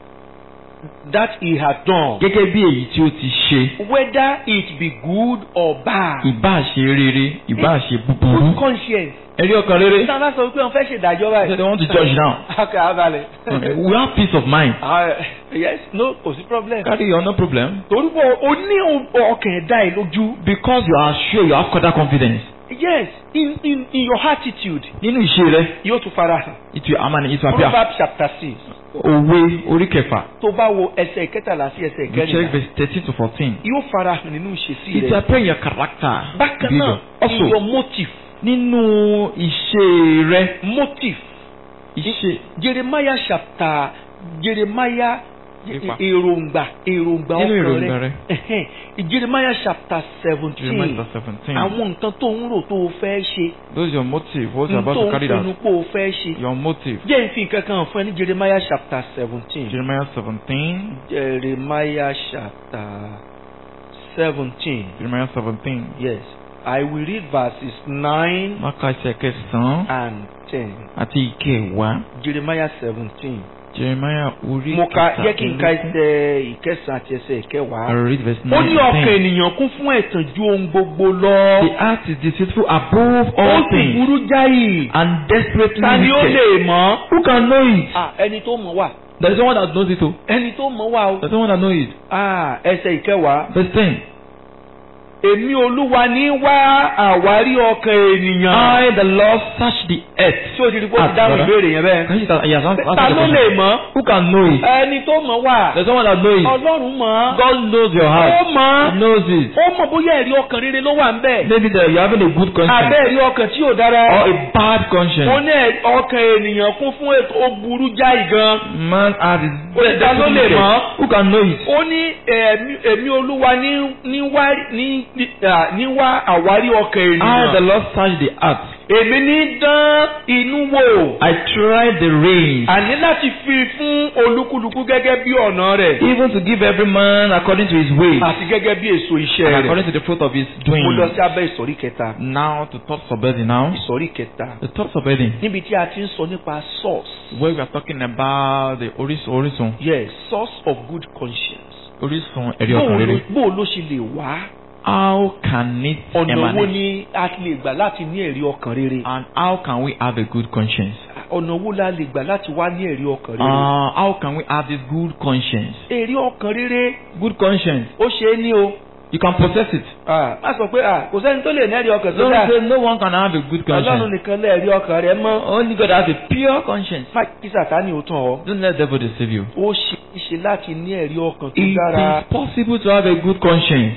that he had done, gẹ́gẹ́ bí èyí tí ó ti ṣe. whether it be good or bad. Ìbá ṣe rere, ìbá ṣe Good búburú. conscience. Ẹ̀rí ọkàn rere. Tí a bá sọ wípé wọ́n fẹ́ ṣèdájọ́ báyìí. They want to judge now. Okay, abalẹ̀. We have peace of mind. Ah, yes, no, kò sí problem. Carry on, no problem. Torí pé o ní ọkàn ẹ̀dá ẹ̀ lójú. Because you are sure you have greater confidence. Yes, in in in your attitude. Nínú ìṣe rẹ, Yóò tún fara hàn. it will amani, it will appear. Proverbs chapter six. Òwe orí kẹfà. tó bá wo ẹsẹ̀ ìkẹtàlá sí ẹsẹ̀ You check ìkẹrìnlá verse thirteen to fourteen. yóò farahàn nínú ìṣesí It rẹ. appears in your character. bákan náà behavior. in your Also, motive nínú ìṣe rẹ. motive Ìṣe. Jeremiah chapter Jeremiah Nípa. èròǹgbà èròǹgbà Nínú ọkàn èròǹgbà rẹ Ẹhẹ́n. Jeremiah chapter seventeen Jeremiah seventeen. àwọn nǹkan tó ń rò tó o fẹ́ ṣe Those are your motive. What you are n about tó to ń carry pinnu out. pé o fẹ́ ṣe. Your motive. jẹ́ ìfi nǹkan kan fún ẹ ní Jeremiah chapter seventeen Jeremiah seventeen. Jeremiah chapter seventeen Jeremiah seventeen. yes I will read verses nine Máka ẹsẹ̀ kẹsàn-án and ten àti ìkẹwàá. Jeremiah seventeen. Jeremiah orí mo ka jẹ́ kí n ka kẹtàdínlógún. ẹsẹ̀ ìkẹsàn àti ẹsẹ̀ I ìkẹwàá. will read verse ó nine ní and ọkàn ten. ènìyàn kún fún ẹ̀tàn ju ohun gbogbo lọ. The heart is deceitful above ó all sì things burú jáì. and desperately ta ni ó wicked. lè mọ̀? Who can know it? Ah, ẹni tó mọ̀ wà. There is someone that knows it. Oh. ẹni tó mọ̀ wà o. There is someone that knows it. Ah, ẹsẹ̀ ìkẹwàá. Verse ten. èmi Olúwa ní wá àwárí ọkàn ènìyàn. I, the Lord, search the earth. tí o ti di kó ti dáhùn ìbéèrè yẹn bẹ́ẹ̀. Can you start? Yes, answer ta the ló lè question. mọ̀? Who can know it? ẹni tó mọ̀ wà. There is someone that knows it. Ọlọ́run mọ̀. God knows your ó heart. He mọ̀. knows it. ó mọ̀ bóyá ẹ̀rí ọkàn rere ló wà ń bẹ̀. Maybe that you are having a good conscience abẹ́ ẹ̀rí ọkàn tí ò dára. or a bad ó conscience. ní ẹ̀- ọkàn ènìyàn kún fún ètò ó burú jáì gan. Man heart is Ó lè dá ló lè wicked. mọ̀. Who can know it? ó ní ẹ̀mí èmi Olúwa ní ní wá ní ní à, ní wá àwárí ọkàn I, the ènìyàn. Lord, search the heart. èmi ní dán inú wò. I tried the reins, àní láti fi fún olúkúlùkù gẹ́gẹ́ bí ọ̀nà rẹ̀. even to give every man according to his way àti gẹ́gẹ́ bí èso iṣẹ́ and rẹ̀. according to the fruit of his mo lọ doing. sí abẹ́ ìsọ̀rí kẹta. Now to thoughts of burden now. ìsọ̀rí kẹta. The thoughts of burden. níbi tí a ti ń sọ nípa source. Where we are talking about the orísun orísun. yes source of good conscience. Orísun ẹ̀rí bó ọkàn o rere. ló- bó o ló ṣe lè wá. How can it ọ̀nà wo emanate? ni a ti lè gbà láti ní ẹ̀rí ọkàn rere. And how can we have a good conscience? ọ̀nà wo la lè gbà láti wá ní ẹ̀rí ọkàn rere. Uh, how can we have this good conscience? ẹ̀rí ọkàn rere Good conscience. ó ṣe é ní o. You can possess it. Ah, má sọ pé ah, kò sẹ́ni tó lè ní ẹ̀rí ọkàn tó Don't dáa. say no one can have a good Ọlọ́run conscience. nìkan lè ẹ̀rí ọkàn rẹ̀ mọ́. Only God has a pure conscience. má kí Sátánì ó tàn ọ́. Don't let the devil deceive you. ó ṣe é ṣe láti ní ẹ̀rí ọkàn tó It dára. is possible to have a good conscience.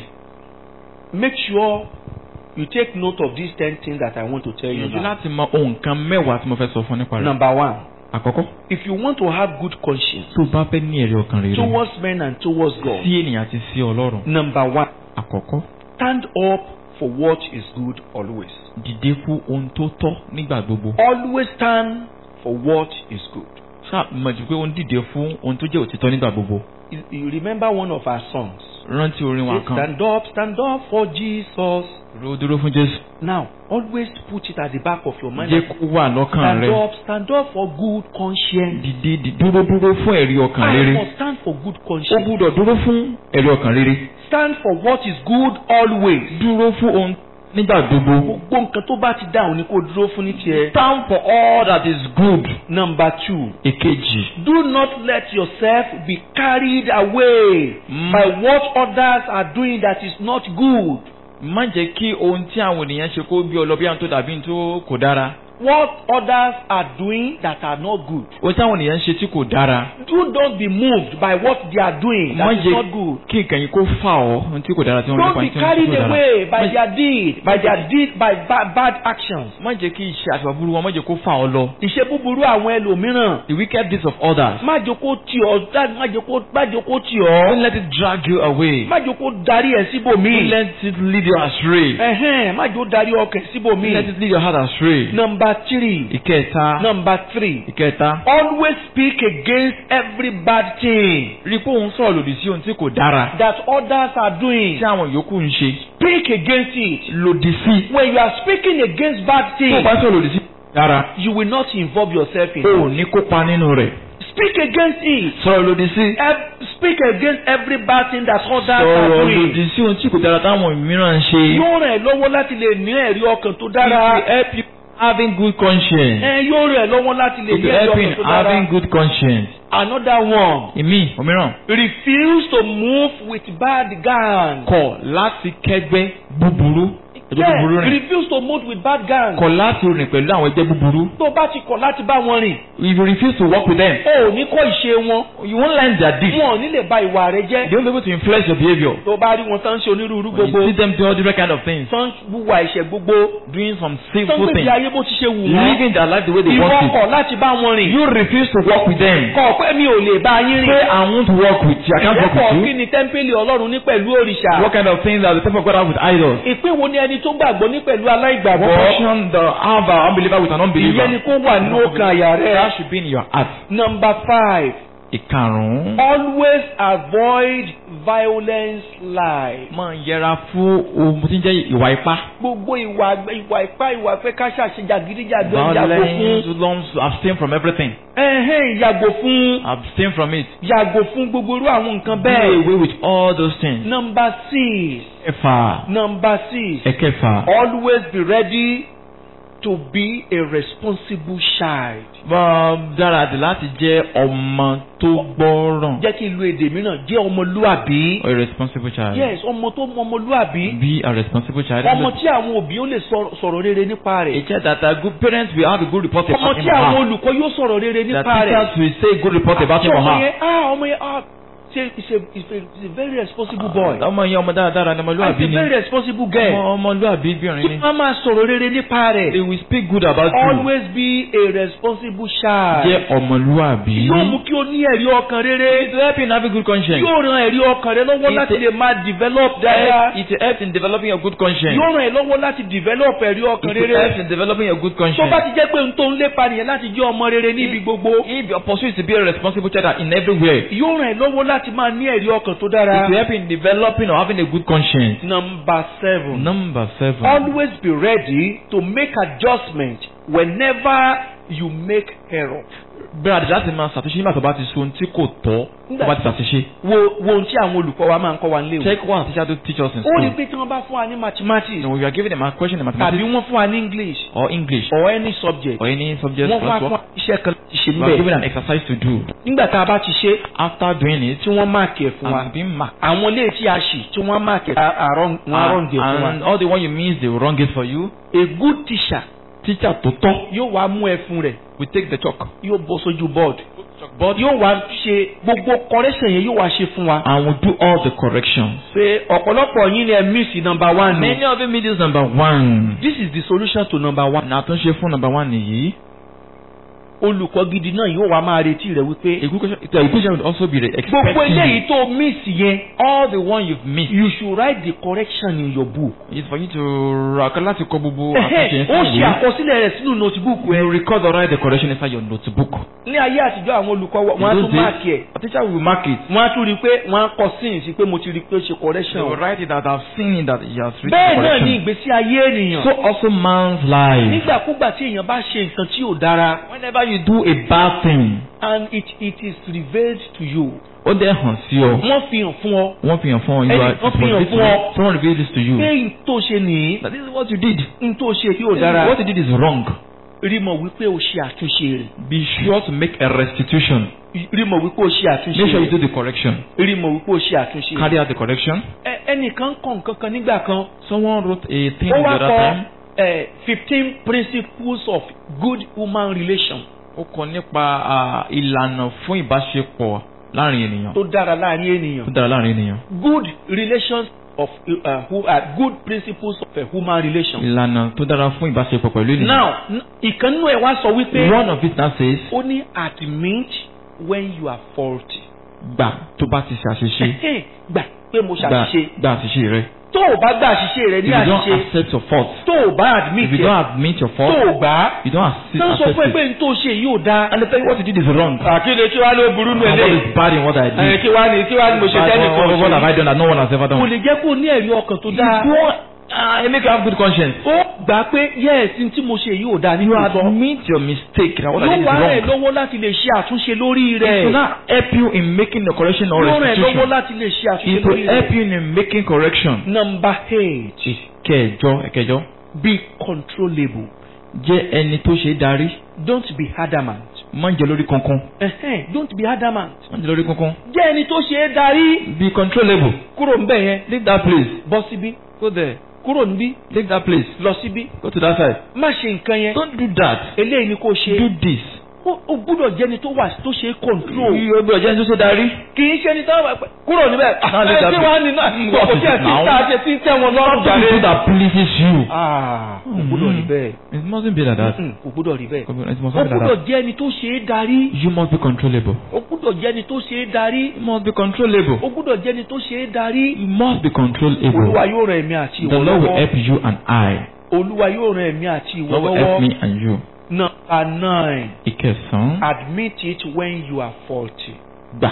make sure you take note of these ten things that I want to tell you Ìyànjú now. láti mọ ohun kan mẹ́wàá tí mo fẹ́ sọ fún nípa rẹ̀. number one Àkọ́kọ́, if you want to have good conscience tó o bá fẹ́ ní ẹ̀rí ọkàn rere towards men and towards God. sí ènìyàn àti sí Ọlọ́run. number one Àkọ́kọ́, stand up for what is good always. dìde fún ohun tó tọ́ nígbà gbogbo. always stand for what is good. Ṣáà mọ̀ jù pé ó ń dìde fún ohun tó jẹ́ òtítọ́ nígbà gbogbo. you, you remember one of our songs. Rántí orin wa Say, kan. stand up stand up for Jesus. Ro dúró fún Jésù. now always put it at the back of your mind. Jẹ́ kó wà lọ́kàn stand rẹ. up stand up for good conscience. Dìde dì- dúró dúró fún ẹ̀rí ọkàn I rere. must stand for good Ó conscience. gbúdọ̀ dúró fún ẹ̀rí ọkàn rere. stand for what is good always. Dúró fún ohun nígbà gbogbo. gbogbo nǹkan tó bá ti dáhùn ni kò dúró fún ní tiẹ̀. Stand for all that is good. number two. Èkejì. do not let yourself be carried away Mm. by what others are doing that is not good. Má jẹ́ kí ohun tí àwọn ènìyàn ṣe kó bí ọlọ́bí àwọn tó dàbí tó kò dára. what others are doing that are not good. Ohun tí àwọn ènìyàn ṣe tí kò dára. do not be moved by what they are doing Má that is jẹ́ not good. kí nǹkan yìí kó fà ọ́ ohun tí kò dára tí wọ́n don't nípa be tí wọ́n carried tí kò dára. away by Má- their deed by their deed by bad, bad actions. Má jẹ́ kí iṣẹ́ àti àbúrú wọn má jẹ́ kó fà ọ́ lọ. ìṣe búburú àwọn ẹlòmíràn. The wicked deeds of others. má jẹ́ kó tì ọ́ dá- má jẹ́ kó má jẹ́ kó tì Don't ọ́. let it drag you away. má jẹ́ kó darí ẹ̀ Don't síbòmíì. let it lead you astray. ẹ̀hẹ́n má jẹ́ kó darí ọkàn Don't síbòmíì. let it lead your heart astray. number three. Ìkẹta. number three. Ìkẹta. always speak against every bad thing Rí pé òun sọ̀rọ̀ lòdì sí ohun tí kò dára. that others are doing. Tí àwọn yòókù ń ṣe. speak against it. Lòdì sí. when you are speaking against bad Tó o things bá sọ̀rọ̀ lòdì sí dára. you will not involve yourself in O ò it. ní kópa nínú rẹ̀. speak against it. Sọ̀rọ̀ lòdì sí. Ev- speak against every bad thing that others are Sọ̀rọ̀ doing. lòdì sí ohun tí kò dára táwọn mìíràn ń ṣe. yóò ràn ẹ́ lọ́wọ́ láti lè ní ẹ̀rí ọkàn tó It dára. will help you having good conscience. ẹ yóò ràn ẹ́ lọ́wọ́ láti lè It ní will ẹ̀rí help ọkàn in tó having dára. good conscience. another one. Ìmí òmíràn. refuse to move with bad gang. Kọ̀ láti kẹ́gbẹ́ búburú ẹgbẹ́ búburú Yeah, rìn. refuse to move with bad gangs. Kọ̀ láti rìn pẹ̀lú àwọn ẹgbẹ́ búburú. Tó bá ti kọ̀ láti bá wọn rìn, If you refuse to work with them, o ò ní kọ́ ìṣe wọn. you won't learn their deeds. Wọn ò ní lè ba ìwà rẹ jẹ́. They won't be able to influence your behavior. Tó bá rí wọn tán ṣe onírúurú When gbogbo. you see them do all different kind of things, Tán wúwa ẹ̀ṣẹ̀ gbogbo. doing some Tán sinful gbèsè things, ayé bó ti ṣe wù wọ́n. living their life the way they Ìwọ want it. kọ̀ láti bá wọn rìn. You refuse to work with them. Kọ̀ pé mi ò lè bá yín Say, rìn. I won't work with you. I can't work Ìjẹ́pọ̀ with kí you. ni tẹ́ḿpìlì Ọlọ́run ní pẹ̀lú òrìṣà? What kind of things that the temple of God have with idols? Ìpín wo ni ẹni tó gbàgbọ́ ní pẹ̀lú What aláìgbàgbọ́? portion the have an unbeliever with an Ìyẹn unbeliever? ni kó wà ní ọkàn àyà rẹ. That should be in your heart. Number five, Ìkarùn-ún. always avoid violence life. Máa yẹra fún ohun tí ń jẹ́ ìwà ipá. Gbogbo ìwà ìwà ipá ìwà pé ká ṣàṣejàgídíjàgbọ́n yàgò fún. Violence, lumps, abstain from everything. Ẹ̀hẹ́n yàgò fún. Abstain from it. Yàgò fún gbogbo irú àwọn nǹkan Do bẹ́ẹ̀. away with all those things. Number six. Ẹ̀fà. Number six. Ẹ̀kẹfà. Always be ready to be a responsible child. Bọ́ dára dì láti jẹ́ ọmọ tó gbọ́ràn. Jẹ́ kí n lo èdè mìíràn, jẹ́ ọmọlúàbí. A responsible child. Yes, ọmọ tó mọ ọmọlúàbí. Be a responsible child. Ọmọ tí àwọn òbí ó lè sọ̀rọ̀ sọ̀rọ̀ rere nípa A rẹ̀. child that a good parents will have a good report Ọmọ about him tí or àwọn her. olùkọ́ yóò sọ̀rọ̀ rere That nípa rẹ̀. teachers will say good report about him or Ọmọ her. yẹn, ah, ọmọ yẹn, ah, ṣe is a is a is a very responsible boy. Ọmọ yẹn ọmọ dáradára ni Ah, ọmọlúwàbí is a ni. very responsible girl. Ọmọ ọmọlúwàbí bírin ni. Wọ́n máa sọ̀rọ̀ rere nípa They rẹ̀. will speak good about you. Always be a responsible child. Jẹ́ ọmọlúwàbí. Yóò mú kí o ní ẹ̀rí ọkàn rere. To help you in having good conscience. Yóò ran ẹ̀rí ọkàn rẹ lọ́wọ́ It- láti lè máa develop dáadáa. It helps in developing a good conscience. Yóò ràn ẹ́ lọ́wọ́ láti develop ẹ̀rí ọkàn It helps rere. in developing a good Tó conscience. bá ti jẹ́ pé n tó ń lépa nìyẹn láti jẹ́ ọmọ rere níbi gbogbo. If your pursuit is to be a responsible child in everywhere, Yóò ràn ẹ́ lọ́wọ́ láti máa ní ẹ̀rí ọkàn tó it dára. will help in developing or having a good conscience. Number seven. Number seven. Always be ready to make adjustment whenever you make error. Bẹ́ẹ̀ àdìsá ti máa ṣàtúnṣe nígbà tó bá ti so ohun tí kò tọ́ tó bá ti ṣàtúnṣe. Wo wo ohun tí àwọn olùkọ́ wa máa ń kọ́ wa nílé ìwé. Check what teacher to teach us in Ó rí school. pé tí wọ́n bá fún wa ní mathematics So we are giving them a question in tàbí mathematics wọ́n fún wa ní English or English or any subject. or any subject Wọ́n fún wa fún classwork. iṣẹ́ kan láti ṣe We are given níbẹ̀. an exercise to do. Nígbà tá a bá ti ṣe After doing it, tí wọ́n máàkì ẹ̀ fún wa. and being marked. Àwọn ilé tí a ṣì tí wọ́n máàkì ẹ̀ àrọ̀ wọn àrọ̀ǹgẹ̀ fún And wa. all the one you miss, they will wrong it for you. A good teacher Teacher tó tọ́ yóò wá mú ẹfun rẹ̀ will take the chalk. yóò bọ́ sójú board. But Yóò wá ṣe gbogbo correction yẹn yóò wá ṣe fún wa. and will do all the corrections. Pé ọ̀pọ̀lọpọ̀ yín ni ẹ miss number one ni. Many of you meet this number one. This is the solution to number one. Ọ̀nà àtúnṣe fún number one nìyí. Olùkọ́ gidi náà yóò wá máa retí rẹ̀ wípé A good question, a good question would also be gbogbo expecting eléyìí you. tó miss yẹn All the one you've missed you should write the correction in your book. is for you to rà láti kọ gbogbo Ẹ̀hẹ́, àtúnṣe ó ṣe ìwé. àkọsílẹ̀ rẹ̀ sínú notebook You ẹ. record or write the correction inside your notebook. Ní ayé àtijọ́ àwọn olùkọ́ wa- In wọ́n á those tún máàkì ẹ̀. days, a teacher will mark it. Wọ́n á tún rí i pé wọ́n á kọ sín sí pé mo ti rí i pé ó ṣe They correction. will write it that I've seen it that he has written Bẹ́ẹ̀ the náà ni correction. ìgbésí ayé ènìyàn. So also man's life. Nígbàkúgbà tí èèyàn bá ṣe nǹkan tí ò dára Whenever you do a bad thing, and it it is revealed to you. ó dẹ̀ hàn sí ọ. Wọ́n fi hàn fún ọ Wọ́n fi hàn fún ọ. You Ẹni are kan fi hàn it was fún ọ. Someone revealed this to you. pé n tó ṣe nìyí That this is what you did. n tó ṣe yóò This is- dára. What you did is wrong. Rí mọ̀ wípé o ṣe àtúnṣe rẹ̀. Be sure to make a restitution. Rí mọ̀ wípé o ṣe àtúnṣe Make sure you rẹ̀. do the correction. Rí mọ̀ wípé o ṣe àtúnṣe rẹ̀. Carry out the correction. Ẹ- Ẹnìkan kọ nǹkan kan nígbà kan. Someone wrote a thing Ó the wá other kọ time. eh, fifteen principles of good human relation Ó kọ nípa ah, ìlànà fún ìbáṣepọ̀ láàrin ènìyàn. tó dára láàrin Tó ènìyàn. dára láàrin ènìyàn. Good relations of uh, who are good principles of a human relation. Ìlànà tó dára fún ìbáṣepọ̀ pẹ̀lú ènìyàn. Now n- ìkànnú ẹ̀ wá sọ wípé One of it now says, ó ní admit when you are faulty. gbà tó bá ti ṣàṣìṣe. Ẹ̀hẹ́n, gbà pé mo Gbà ṣàṣìṣe. gbà àṣìṣe rẹ. Tó o bá gbà àṣìṣe rẹ If ní you don't àṣìṣe. accept your fault, Tó o bá admit if you ẹ̀. don't admit your Tó fault, o gbà á. you don't accept Tó ń sọ fún ẹ it. pé n tó ṣe yìí ò dáa. And they tell you what you did is wrong. Àkílẹ̀ kí wàá ló burú nù And what ẹlẹ́yìn. is bad in what I Ẹ̀ did? kí wàá ní kí wàá ní mo ṣe Bad, tẹ́lẹ̀ what, kan what have I ṣe. done that no one has ever Kò done? lè jẹ́ kó o ní ẹ̀rí ọkàn tó You dáa. don't, uh, it make you have good conscience. Ó gbà pé yes n tí mo ṣe yìí ò dáa You nínú ìtọ́. admit your mistake. That what I Yóò did is wá rẹ̀ wrong. lọ́wọ́ láti lè ṣe àtúnṣe lórí It will rẹ̀. not help you in making the correction or Yóò rẹ̀ lọ́wọ́ restitution. láti lè ṣe àtúnṣe It will lórí help rẹ̀. you in making correction. Number eight. Ìkẹjọ, ẹ̀kẹjọ. Be controllable. Jẹ́ ẹni tó ṣe é darí. Don't be adamant. Má jẹ́ lórí kankan. Ẹ̀hẹ́n, don't be adamant. Má jẹ́ lórí kankan. Jẹ́ ẹni tó ṣe é darí. Be controllable. Kúrò ń bẹ̀ yẹn. Leave that place. Bọ́ síbí. Go there. kúrò níbí Take that place. lọ síbí. Go to that side. má ṣe nǹkan yẹn. Don't do that. eléyìí ni kò ṣe. Do this. ó ó gbúdọ̀ jẹ́ni tó wà tó ṣe é control. Yóò gbọ́dọ̀ jẹ́ tó ṣe darí. kì í ṣe ni tó wà pẹ́ kúrò níbẹ̀. Now let ẹ that tí be. wàá ní náà What kò is tí ẹ it ti now? ta ṣe tí ń tẹ́ wọn lọ́rùn Something jàre. that pleases you. Ah, kò gbúdọ̀ rí bẹ́ẹ̀. It mustn't be like that. Mm, kò gbúdọ̀ rí bẹ́ẹ̀. It must ó not be like gbúdọ̀ that. jẹ́ ẹni tó ṣe é darí. You must be controllable. ó gbúdọ̀ jẹ́ ẹni tó ṣe é darí. You must be controllable. ó gbúdọ̀ jẹ́ ẹni tó ṣe é darí. You must be controllable. olúwa yóò ràn èmi àti The ìwọ Lord will lọ́wọ́. help you and I. olúwa yóò ràn èmi àti ìwọ Lord will help lọ́wọ́. me and you. Number nine. Ìkẹsàn-án. Admit it when you are faulty. Gbà.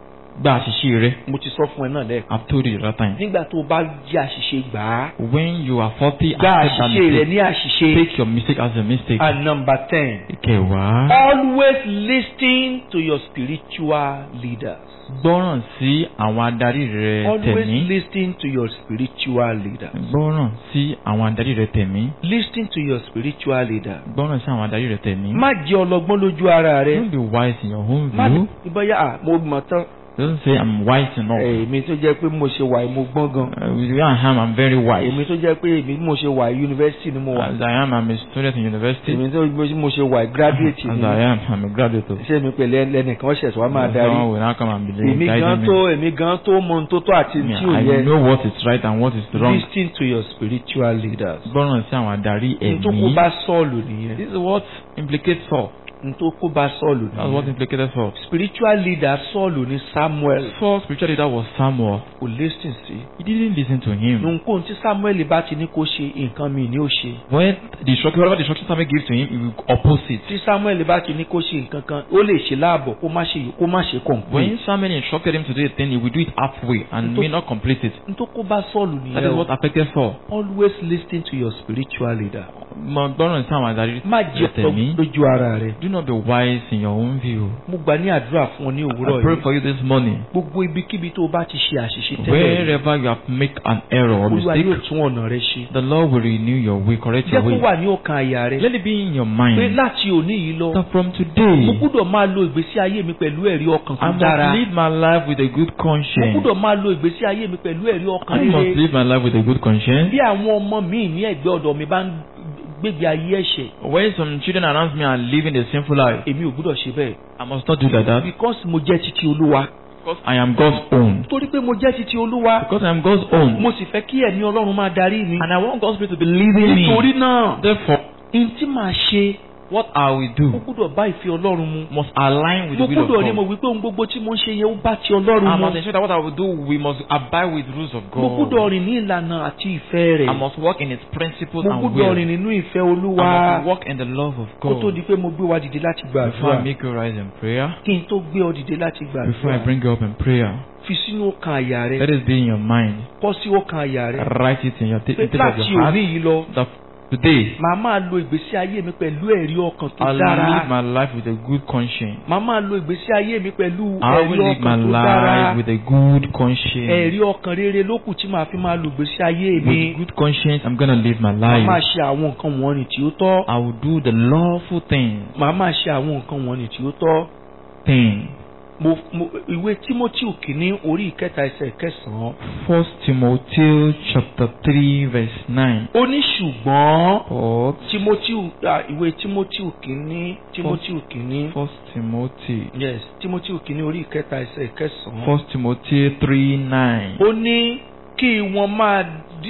Gbà àṣìṣe rẹ. mo ti sọ fún ẹ náà lẹ́ẹ̀kan. I've told you the other time. nígbà tó o bá jẹ́ àṣìṣe gbà á. When you are faulty, gba accept that àṣìṣe rẹ mistake. ní àṣìṣe. Take your mistake as a mistake. And number ten. Ìkẹwàá. Always listen to your spiritual leaders. Gbọ́ràn sí àwọn adarí rẹ Always tẹ̀mí. listen to your spiritual leaders. Gbọ́ràn sí àwọn adarí rẹ tẹ̀mí. Listen to your spiritual leader. Gbọ́ràn sí àwọn adarí rẹ tẹ̀mí. má jẹ́ ọlọ́gbọ́n lójú ara rẹ. Don't be wise in your own má view. ìbáyà à mo mọ̀ tán. Don't say I'm wise enough. èmi tó jẹ́ pé mo ṣe wà yìí mo gbọ́n gan. Uh, with where I am, I'm very wise. èmi tó jẹ́ pé èmi mo ṣe wà yìí yunifásitì ni mo wà. As I am, I'm a student in university. èmi tó mo ṣe wà yìí graduate As ni. I am, I'm a graduate. of- ṣé mi pẹ̀lú ẹnìkan ṣẹ̀ṣẹ̀ wá máa darí. Someone will now come and be èmi gan guiding tó me. èmi gan tó mọ ohun tó tó àti tí ò I yẹ. know what is right and what is wrong. Listen to your spiritual leaders. Gbọ́ràn sí àwọn adarí n tó kó ẹ̀mí. bá Sọ́ọ̀lù nìyẹn. This is what implicates Saul. n tó kó bá Sọ́ọ̀lù That's what nìyẹn. implicated Saul. spiritual leader Sọ́ọ̀lù ni Samuel. Saul's spiritual leader was Samuel. kò listen sí. He didn't listen to him. nǹkan tí Samuel bá ti ní kó ṣe nǹkan mi ni ó ṣe. When the instruction, whatever the instruction Samuel gives to him, he will oppose it. tí Samuel bá ti ní kó ṣe nǹkan kan ó lè ṣe láàbọ̀ kó má ṣe kó má ṣe complete. When Samuel instructed him to do a thing, he will do it halfway and Nto- may not complete it. n tó kó bá Sọ́ọ̀lù That is nìyẹn what o. affected Saul. always listen to your spiritual leader. Mọ gbọ́ràn sí àwọn adarí má jẹ́ tẹ̀mí. lójú ara rẹ. Do not be wise in your own view. mo gbà ní àdúrà fún ọ ní òwúrọ̀ I pray yìí. for you this morning. gbogbo ibikíbi tó o bá ti ṣe àṣìṣe tẹ́lẹ̀ Wherever you have made an error or Olúwa mistake, yóò tún ọ̀nà rẹ ṣe. the Lord will renew your way, correct jẹ́ your kó way. wà ní ọkàn àyà rẹ. Let it be in your pé mind láti òní yìí lọ that from mo today, gbúdọ̀ máa lo ìgbésí ayé mi pẹ̀lú ẹ̀rí ọkàn I tó must dára. live my life with a good mo conscience. gbúdọ̀ máa lo ìgbésí ayé mi pẹ̀lú ẹ̀rí ọkàn I must rere. live my life with a good conscience. bí àwọn ọmọ mi ní ẹ̀gbẹ́ ọ̀dọ̀ mi bá ń gbégbé ayé ẹ̀ṣẹ̀ When some children around me are living a sinful life, èmi ò gbúdọ̀ ṣe bẹ́ẹ̀. I must not do like that. because mo jẹ́ titi Olúwa. Because I am God's own. torí pé mo jẹ́ titi Olúwa. Because I am God's own. mo sì fẹ́ kí ẹ̀mí Ọlọ́run máa darí mi. And I want God's Spirit to be leading me. nítorí náà Therefore, n tí màá ṣe what I will mo do gbúdọ̀ bá ìfẹ́ Ọlọ́run mu. must align with mo the will of gbúdọ̀ rí mo God. wí pé ohun gbogbo tí mo ń ṣe yẹn ó bá ti Ọlọ́run I mu. must ensure that what I will do, we must abide with the rules of mo gbúdọ̀ God. rìn ní ìlànà àti ìfẹ́ rẹ̀. I must walk in its principles mo and gbúdọ̀ will. rìn nínú ìfẹ́ I Olúwa. must walk in the love of kó tó God. di pé mo gbé wa dìde láti Before I gbàdúrà. make you rise in prayer, kí n tó gbé ọ dìde láti before I gbàdúrà. bring you up in prayer, fi sínú ọkàn àyà rẹ. let it be in your mind. kọ sí ọkàn àyà rẹ. Write it in your t- pé in the tip of láti your heart. òní yìí lọ That today, màá máa lo ìgbésí ayé mi pẹ̀lú ẹ̀rí ọkàn tó I'll live dára. my life with a good conscience. màá máa lo ìgbésí ayé mi pẹ̀lú I ẹ̀rí will live my ọkàn tó dára. life with a good conscience. ẹ̀rí ọkàn rere ló kù tí màá fi máa lo ìgbésí ayé mi. With good conscience, I'm gonna live my màá máa life. ṣe àwọn nǹkan wọ̀nyí tí ó tọ́. I will do the lawful thing. màá máa ṣe àwọn nǹkan wọ̀nyí tí ó tọ́. Thing. mo mo ìwé Timothy kìíní orí ìkẹta ẹsẹ̀ kẹsàn-án. First Timothy chapter three verse nine. ó ní ṣùgbọ́n But Timothy ah, ìwé Timothy kìíní Timothy kìíní First Timothy. yes Timothy kìíní orí ìkẹta ẹsẹ̀ kẹsàn-án. First Timothy three nine. ó ní kí wọ́n máa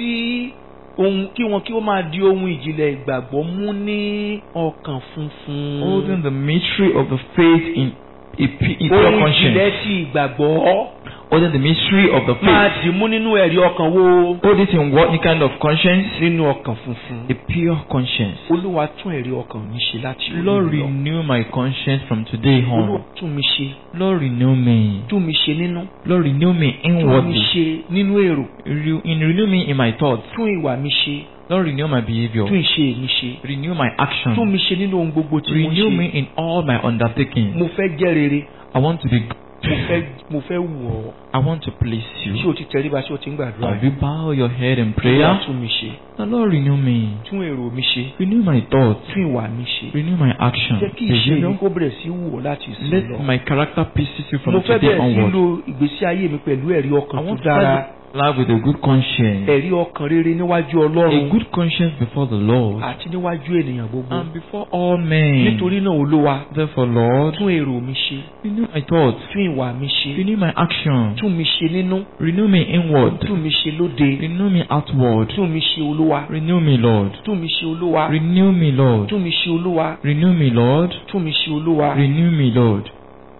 di ohun kí wọ́n kí wọ́n máa di ohun ìjìnlẹ̀ ìgbàgbọ́ mú ní ọkàn funfun. Holding the mystery of the faith in a pu- in pure ohun ìjìnlẹ̀ conscience. ti ìgbàgbọ́ Holding the mystery of the máa faith. dì mú nínú ẹ̀rí ọkàn wo. Hold it in what kind of conscience? nínú ọkàn funfun. A pure conscience. Olúwa tún ẹ̀rí ọkàn mi ṣe láti òní Lord, lọ. renew my conscience from today Olúwa on. tún mi ṣe Lord, renew me. tún mi ṣe nínú Lord, renew me tún mi inwardly. ṣe nínú èrò Re- in renew me in my thoughts. tún ìwà mi ṣe Lord, renew my behavior. tún ìṣe mi ṣe Renew my tún action. mi ṣe nínú ohun gbogbo tí mo Renew me ṣe. in all my undertakings. mo fẹ́ jẹ́ rere I want to be mo fẹ́ mo fẹ́ wù ọ́. I want to please ṣé you. o ti tẹríba ṣé o ti ń gbàdúrà? Have you bow your head in Olúwa prayer? tún mi ṣe The Lord, renew me. tún èrò mi ṣe Renew my thoughts. tún ìwà mi ṣe. Renew my action. jẹ́ kí ìṣe mi Behavior. kó bẹ̀rẹ̀ sí wù ọ́ láti ìsìn Let lọ. my character please you mo from fẹ́ today bẹ̀rẹ̀ sí onward. lo ìgbésí ayé mi pẹ̀lú ẹ̀rí I ọkàn tó want to dára. start life with a good conscience. Ẹ̀rí ọkàn rere níwájú A Ọlọ́run. good conscience before the Lord Àti níwájú ènìyàn gbogbo. and before all men. Nítorí náà Olúwa, Therefore, Lord, tún èrò mi ṣe. renew my thoughts, Tún ìwà mi ṣe. renew my action, Tún mi ṣe nínú. renew me inward, Tún mi ṣe lóde. renew me outward, Tún mi ṣe Olúwa. renew me, Lord, Tún mi ṣe Olúwa. renew me, Lord, Tún mi ṣe Olúwa. renew me, Lord, Tún mi ṣe Olúwa. renew me, Lord.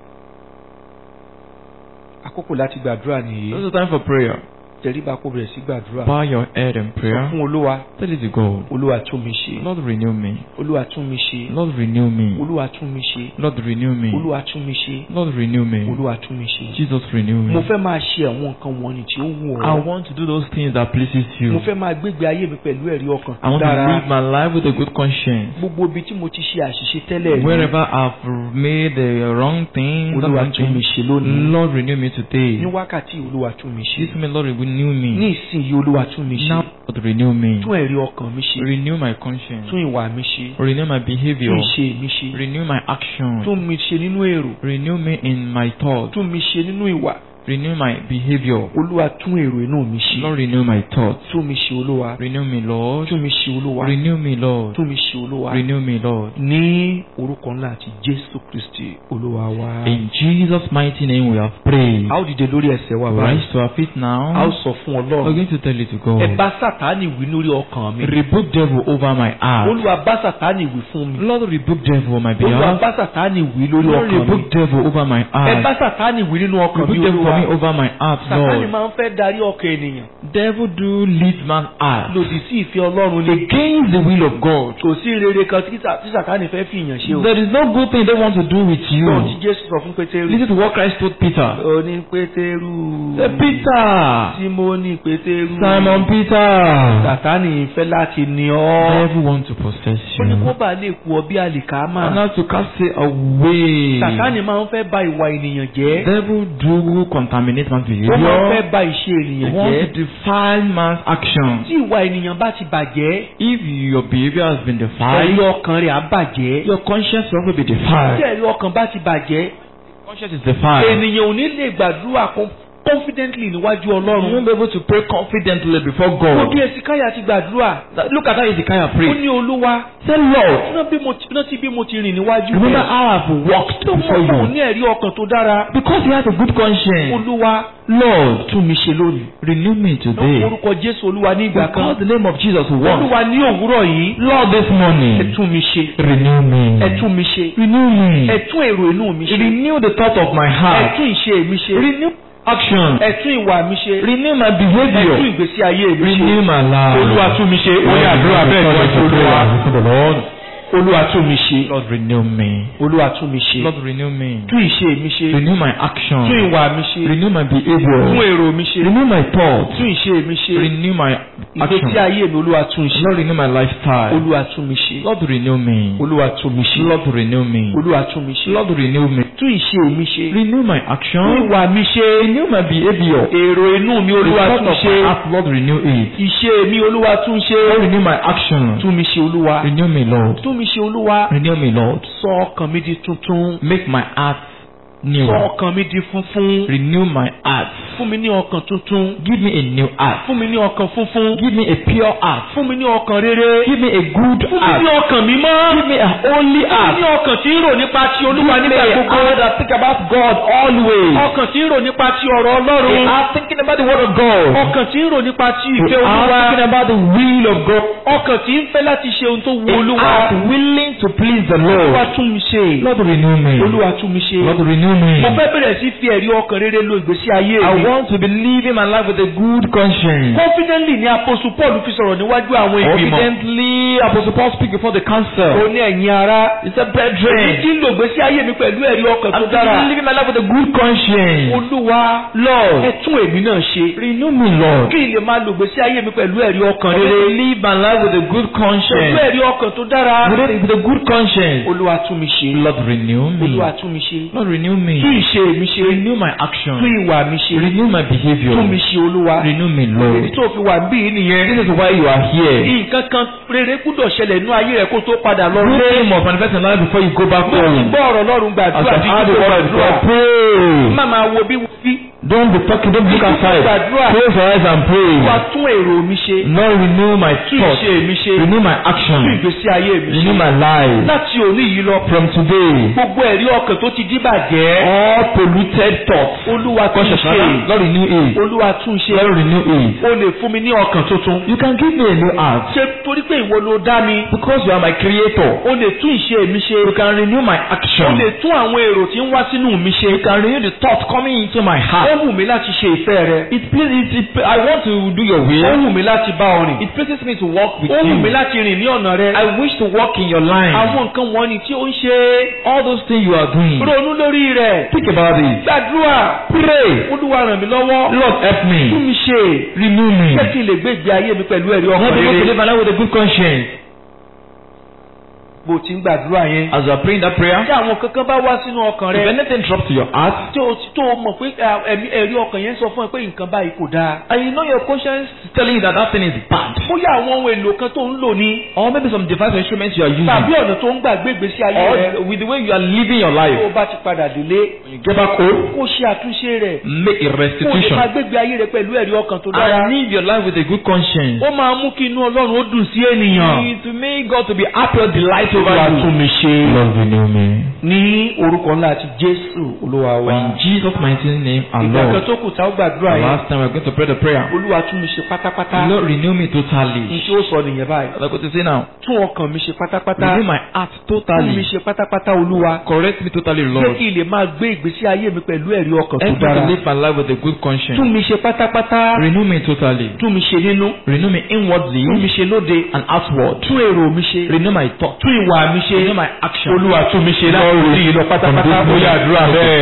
Àkókò láti gbàdúrà nìyí. This is the time for prayer. Tẹríba kó bẹ̀rẹ̀ sí gbàdúrà. Bow your head in Sọ prayer. fún Olúwa. Tell it to God. Olúwa tún mi ṣe. Lord, renew me. Olúwa tún mi ṣe. Lord, renew me. Olúwa tún mi ṣe. Lord, renew me. Olúwa tún mi ṣe. Lord, renew me. Olúwa tún mi ṣe. Jesus, renew Mo me. fẹ́ máa ṣe àwọn nǹkan wọ̀nyí tí ó wù I ọ́. want to do those things that pleases you. Mo fẹ́ máa gbégbé ayé mi pẹ̀lú ẹ̀rí ọkàn I want dára. to live my life with a good conscience. Gbogbo ibi tí mo ti ṣe àṣìṣe tẹ́lẹ̀ rí. Wherever I've made the wrong thing, Olúwa tún mi ṣe lónìí. Lord, renew me today. Ní wákàtí Olúwa tún mi ṣe. This me, Lord, renew me. Ní ìsinyìí Olúwa tún mi ṣe. Now, Lord, renew me. Tún ẹ̀rí ọkàn mi ṣe. Renew my conscience. Tún ìwà mi ṣe. Renew my Tún behavior. ìṣe mi ṣe. Renew my action. Tún mi ṣe nínú èrò. Renew me in my thoughts. Tún mi ṣe nínú ìwà. Renew my behavior. Olúwa tún èrò inú mi ṣe. Lord, renew my thoughts. Tún mi ṣe Olúwa. Renew me, Lord. Tún mi ṣe Olúwa. Renew me, Lord. Tún mi ṣe Olúwa. Renew me, Lord. Ní orúkọ ńlá àti Jésù Kristi Olúwa wa. In Jesus' mighty name we have prayed. A ó dìde lórí ẹsẹ̀ wa báyìí. Rise to our feet A ó now. sọ fún We're Ọlọ́run. going to tell it to Ẹ God. bá Sátánì wí lórí ọkàn mi. Rebuke devil over my heart. Olúwa bá Sátánì wí fún mi. Lord, rebuke devil on my Olúwa behalf. bá Sátánì wí lórí Lord, ọkàn mi. rebuke devil over my Ẹ bá heart. Sátánì wí nínú ọkàn mi Rebuke devil for me Olúwa. over my heart, Sátánì Lord. máa ń fẹ́ darí ọkàn ènìyàn. Devil do lead man heart Lòdì sí ìfẹ́ Ọlọ́run ni. against the will of God. Kò sí rere kan tí Sá- tí Sátánì fẹ́ fi ìyàn ṣe o. There is no good thing they want to do with you. Lọ́run tí Jésù sọ fún Pétérù. Listen to what Christ told Peter. Ó ní Pétérù. Say, Peter, Símónì Pétérù. Simon Peter, Sátánì fẹ́ láti ní ọ́. devil want to possess Ó ní kó you bàa lè kú ọ bí àlìkámà. and not to cast it away. Sátánì máa ń fẹ́ bà ìwà ènìyàn jẹ́. Devil do contaminate man's Ó máa ń behavior. fẹ́ bà ìṣe ènìyàn Want jẹ́. to defile man's action. Tí ìwà ènìyàn bá ti bàjẹ́, If your behavior has been ẹ̀rí defiled, ọkàn rẹ̀ á bàjẹ́. your conscience will also be Tí defiled. ẹ̀rí ọkàn bá ti bàjẹ́, Conscience is defiled. ènìyàn ò ní lè gbàdúrà con- confidently níwájú You Ọlọ́run. won't be able to pray confidently before Ó God. bí Èsíkáyà ti gbàdúrà. Look at how Hezekiah Ó prayed. ní Olúwa. Say, Lord, Rántí bí mo ti- rántí bí mo ti rìn níwájú remember rẹ̀. how I've walked Tó before mọ̀ fún you. ní ẹ̀rí ọkàn tó dára. Because he has a good conscience. Olúwa Lord, tún mi ṣe lónìí. renew me today. Orúkọ Jésù Olúwa ní ìgbà We call kan. the name of Jesus once. Olúwa ní òwúrọ̀ yìí. Lord, this Ẹ morning, tún mi ṣe. renew me. Ẹ tún mi ṣe. Renew me. Ẹ tún èrò inú mi ṣe. Renew the thought of my Ẹ heart. tún ìṣe mi ṣe. Renew action. Ẹ tún ìwà mi ṣe. Renew my Ẹ tún behavior. ìgbésí ayé mi Renew ṣe. my life. Olúwa tún mi ṣe. Ó yá àdúrà bẹ́ẹ̀ jọ sí Olúwa. Lord, Olúwa tún mi ṣe. Lord, renew me. Olúwa tún mi ṣe. Lord, renew me. Tún ìṣe mi ṣe. Renew my action. Tún ìwà mi ṣe. Renew my Tún behavior. èrò mi ṣe. Renew my thoughts. Tún ìṣe mi ṣe. Renew my Ìgbésí action. ayé mi Olúwa tún ṣe. Lord, renew my lifestyle. Olúwa tún mi ṣe. Lord, renew me. Olúwa tún mi ṣe. Lord, renew me. Olúwa tún mi ṣe. Lord, renew me. Tún ìṣe mi ṣe. Renew my Tún action. ìwà mi ṣe. Renew my behavior. Èrò inú mi The Olúwa thought tún of my ṣe. heart, Lord, renew it. Ìṣe mi Olúwa tún ṣe. Lord, renew my action. Tún mi ṣe Olúwa. Renew me, Lord. Tún mi ṣe Olúwa. Renew me, Lord. Sọ ọkàn mi di tuntun. Make my heart new. Sọ ọkàn mi di funfun. Renew my heart. Fún mi ní ọkàn tuntun. Give me a new heart. Fún mi ní ọkàn funfun. Give me a pure heart. Fún mi ní ọkàn rere. Give me a good Fún mi heart. ní ọkàn mímọ́. Give me a holy Fún mi ní heart. ọkàn tí ń rò nípa ti Give Olúwa me nígbà a gbogbo. heart that think about God always. Ọkàn tí ń rò nípa ti ọ̀rọ̀ A Ọlọ́run. heart thinking about the word of God. Ọkàn tí ń rò nípa ti A ìfẹ́ heart Olúwa. thinking about the will of God. Ọkàn tí ń fẹ́ láti ṣe ohun tó wu A Olúwa. heart willing to please the Olúwa Lord. tún mi ṣe. Lord, renew me. Olúwa tún mi ṣe. Lord, renew me. Mo fẹ́ bẹ̀rẹ̀ sí fi ẹ̀rí ọkàn rere lo ìgbésí ayé I mi. want to be living my life with a good conscience. Confidently ni Apostle Paul fi sọ̀rọ̀ níwájú àwọn ìgbìmọ̀. Confidently, Apostle Paul speak before the Ó council. ní ẹ̀yin ará. He said, Èyí brethren, tí ń lo ìgbésí ayé mi pẹ̀lú ẹ̀rí ọkàn tó I'm dára. living my life with a good conscience. Olúwa, Lord, ẹ tún èmi náà ṣe. renew me, Lord. Kí n lè máa lo ìgbésí ayé mi pẹ̀lú ẹ̀rí ọkàn I want rere. to live my life with a good Pẹ̀lú conscience. ẹ̀rí ọkàn tó dára. With a, with a good conscience. Olúwa tún mi ṣe. Lord, renew me. Olúwa tún mi ṣe. Lord, renew Tún me. ìṣe mi ṣe. Renew my Tún action. ìwà mi ṣe. Renew my behavior. Tún mi ṣe Olúwa. Renew me, Èyí Lord. tó fi wà ń bí yìí nìyẹn. This is why you are here. Nǹkan kan rere gbúdọ̀ ṣẹlẹ̀ nínú ayé rẹ̀ kó tó padà lọ Good lé. thing must manifest in life before you go back Mo ti home. gbọ́ ọ̀rọ̀ Ọlọ́run As gbàdúrà I bí heard the kò word of gbàdúrà. God, pray. Má máa wo bí wo bí. Don't be talking, don't look outside. Gbàdúrà. Close your eyes and pray. Olúwa tún èrò mi ṣe. Lord, renew my Tún thoughts. ìṣe mi ṣe. Renew my Tún action. ìgbésí ayé mi Renew ṣe. my life. Láti òní yìí lọ. From today, Gbogbo ẹ̀rí ọkàn tó ti díbàjẹ́. all polluted thoughts. Olúwa tún Conscious, ṣe. Lord, renew it. Olúwa tún ṣe. Lord, renew it. O lè fún mi ní ọkàn tuntun. You can give me a new heart. Ṣé torí pé ìwọ ló dá mi? Because you are my creator. O lè tún ìṣe mi ṣe. You can renew my O action. lè tún àwọn èrò tí ń wá sínú mi ṣe. You can renew the thoughts coming into my Ó heart. wù mí láti ṣe ìfẹ́ rẹ. It pleases, it, I want to do your Ó will. wù mí láti bá ọ rìn. It pleases me to walk with Ó wù mí you. láti rìn ní ọ̀nà rẹ. I wish to walk in your line. Àwọn nǹkan wọ̀nyí tí ó ń ṣe. All those things you are doing. Ronú lórí rẹ̀. Think about it. Gbàdúrà. Pray. Olúwa ràn mí lọ́wọ́. Lord, help Tún me. mi ṣe. Renew me. Jẹ́ kí n lè gbé ìgbé ayé mi pẹ̀lú ẹ̀rí Help ọkàn me to rere. live my life with a good conscience. Bó ti ń gbàdúrà yẹn. As you are praying that prayer, Tí àwọn kankan bá wá sínú ọkàn if rẹ. anything drops to your heart, Tí o tó o mọ̀ pé à, ẹ̀mí ẹ̀rí ọkàn yẹn sọ fún ẹ pé nǹkan báyìí kò dáa. and you know your conscience is telling you that that thing is bad, Bóyá àwọn ohun èlò kan tó ń lò ní. or maybe some device or instruments you are using, Tàbí ọ̀nà tó ń gbà gbé ìgbésí ayé rẹ. or with the way you are living your Tó o life, bá ti padà délé. when you get back home, Kó ṣe àtúnṣe rẹ̀. make a Kó o lè restitution máa gbégbé ayé rẹ pẹ̀lú ẹ̀rí ọkàn tó dára. and live your life with a good conscience. Ó máa mú kí inú Ọlọ́run ó dùn sí ènìyàn. To make God to be happy or delight over Olúwa tún you. mi ṣe. Lord, renew me. Ní orúkọ ńlá àti Jésù Olúwa wa. In Jesus' mighty name, our Ìgbà kan Lord. tó kù tá ó gbàdúrà The yẹn. last time we're going to pray the prayer. Olúwa tún mi ṣe pátápátá. Lord, renew me totally. Iṣẹ́ ó sọ nìyẹn báyìí. What I'm going to say now. Tún ọkàn mi ṣe pátápátá. Renew my heart Tún mi totally. ṣe pátápátá Olúwa. Correct me totally, Jẹ́ Lord. kí n lè máa gbé ìgbésí ayé mi pẹ̀lú ẹ̀rí ọkàn tó Help me dára. to live my life with a good conscience. Tún mi ṣe pátápátá. Renew me totally. Tún mi ṣe nínú. Renew me inwardly Tún mi ṣe lóde. and outward. Tún èrò mi ṣe. Renew my thought. Tún ìwà mi ṣe. Renew my action. Olúwa tún mi ṣe láti orí yìí lọ pátápátá. Bóyá àdúrà bẹ́ẹ̀.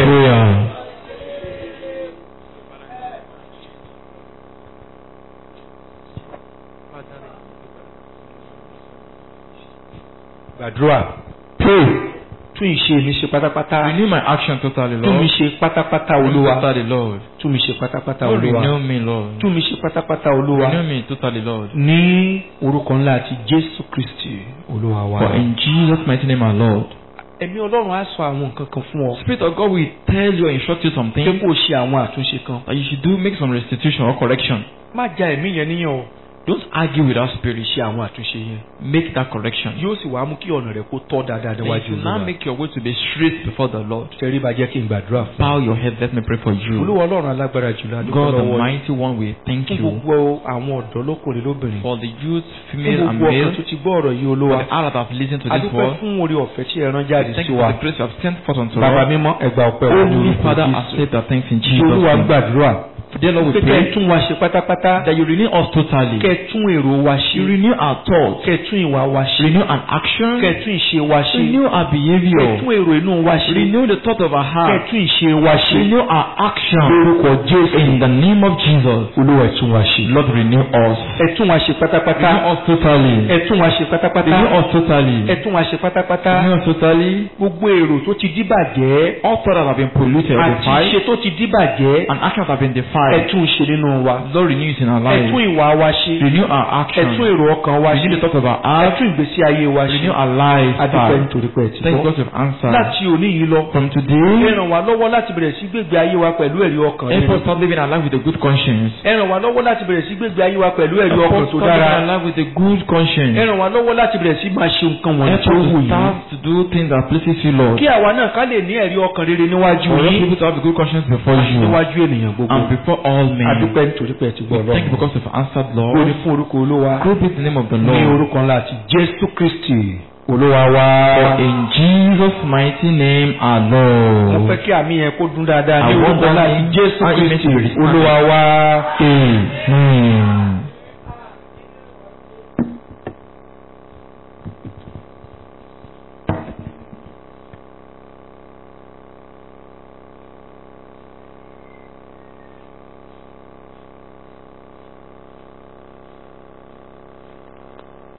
Gbàdúrà. Pray. Tún ìṣe mi ṣe pátápátá. Renew my action totally, Tún mi Lord. ṣe pátápátá Renew Olúwa. totally, Lord. Tún mi ṣe pátápátá Lord, Olúwa. renew me, Lord. Tún mi ṣe pátápátá Olúwa. Renew me totally, Lord. Ní orúkọ ńlá àti Jésù Kristi Olúwa wa. For in Jesus' mighty name, our Lord. Ẹ̀mí Ọlọ́run á sọ àwọn nǹkan kan fún ọ. Spirit of God will tell you or instruct you Pé something kó o ṣe àwọn àtúnṣe kan. that you should do, make some restitution or correction. Má ja ẹ̀mí yẹn níyàn o. Don't argue with that spirit. Ṣe àwọn àtúnṣe yẹn. Make that correction. Yóò sì wá mú kí ọ̀nà rẹ̀ kó tọ́ dáadáa And níwájú it will now Olúwa. make your way to be straight before the Lord. Tẹrí ba jẹ́ kí n gbàdúrà fún. Bow your head. Let me pray for you. Olúwa Ọlọ́run alágbára jùlọ adúgbò God, the lọ́wọ́ yín. mighty one, we thank Fún you gbogbo àwọn ọ̀dọ́ lókùnrin lóbìnrin. for the youth, Fún female and gbogbo ọkàn male, tó ti gbọ́ ọ̀rọ̀ yìí for Olúwa. the all that have listened to this Adúpẹ́ word. fún oore ọ̀fẹ́ tí ẹ rán jáde Thank sí you wa. for the grace you have sent forth unto Bàbá us. mímọ́ ẹgbà ọpẹ́ wa ní Holy orúkọ Father, Jésù. accept our thanks in Tí Jesus' Olúwa name. gbàdúrà. Dear Lord, we Pé kẹ́ ẹ pray tún wa ṣe pátápátá. that you renew us totally. Kẹ́ ẹ tún èrò wa ṣe. You renew our thoughts. Kẹ́ ẹ tún ìwà wa ṣe. Renew our action. Kẹ́ ẹ tún ìṣe wa ṣe. Renew our Kẹ́ ẹ behavior. tún èrò inú wa ṣe. Renew the thought of our Kẹ́ ẹ heart. tún ìṣe wa ṣe. Renew our action. Lórúkọ Jésù. In the name of Jesus. Olúwa ẹ tún wa ṣe. Lord, renew us. Ẹ tún wa ṣe pátápátá. Renew us totally. Ẹ tún wa ṣe pátápátá. Renew us totally. Ẹ tún wa ṣe pátápátá. Renew us totally. Gbogbo èrò tó ti díbàjẹ́. All thoughts that have been polluted or Àti ìṣe defiled, tó ti díbàjẹ́. and actions that have been Ẹ defiled. tún ṣe nínú wa. Lord, renew it in our Ẹ tún lives. ìwà wa ṣe. Renew our Ẹ action. tún èrò ọkàn wa Renew the ṣe. thoughts of our Ẹ heart. tún ìgbésí ayé wa ṣe. Renew our Adúpẹ́ lifestyle. nítorí pé ẹ ti Thank gbọ́. God you've answered. Láti òní yìí lọ. From Ẹ today, ràn wá lọ́wọ́ láti bẹ̀rẹ̀ sí gbégbé ayé wa pẹ̀lú ẹ̀rí ọkàn help us rere. start living our life with a good conscience. Ẹ ràn wá lọ́wọ́ láti bẹ̀rẹ̀ sí gbégbé ayé wa pẹ̀lú ẹ̀rí Help ọkàn us tó start living our dára. life with a good conscience. Ẹ ràn wá lọ́wọ́ láti bẹ̀rẹ̀ sí máa ṣe nǹkan wọ̀nyí Help tó us wù to yín. start to do things that pleases you, Lord. Kí àwa náà ká lè ní ẹ̀rí ọkàn rere níwájú For us yín. people to have a good conscience before you Níwájú ènìyàn gbogbo. and before all men. Adúpẹ́ nítorí pé ẹ ti gbọ́ We thank you Ọlọ́run. because you've answered, Ó ní Lord. fún orúkọ Olúwa. Glory be to the name of the Ní Lord. orúkọ ńlá àti Jésù Kristi Olúwa wa. For in Jesus' mighty name, our Mo Lord. fẹ́ kí àmì yẹn kó dún dáadáa ní I want orúkọ ńlá that àti name- Jésù I Kristi image to be Olúwa wa. Amen.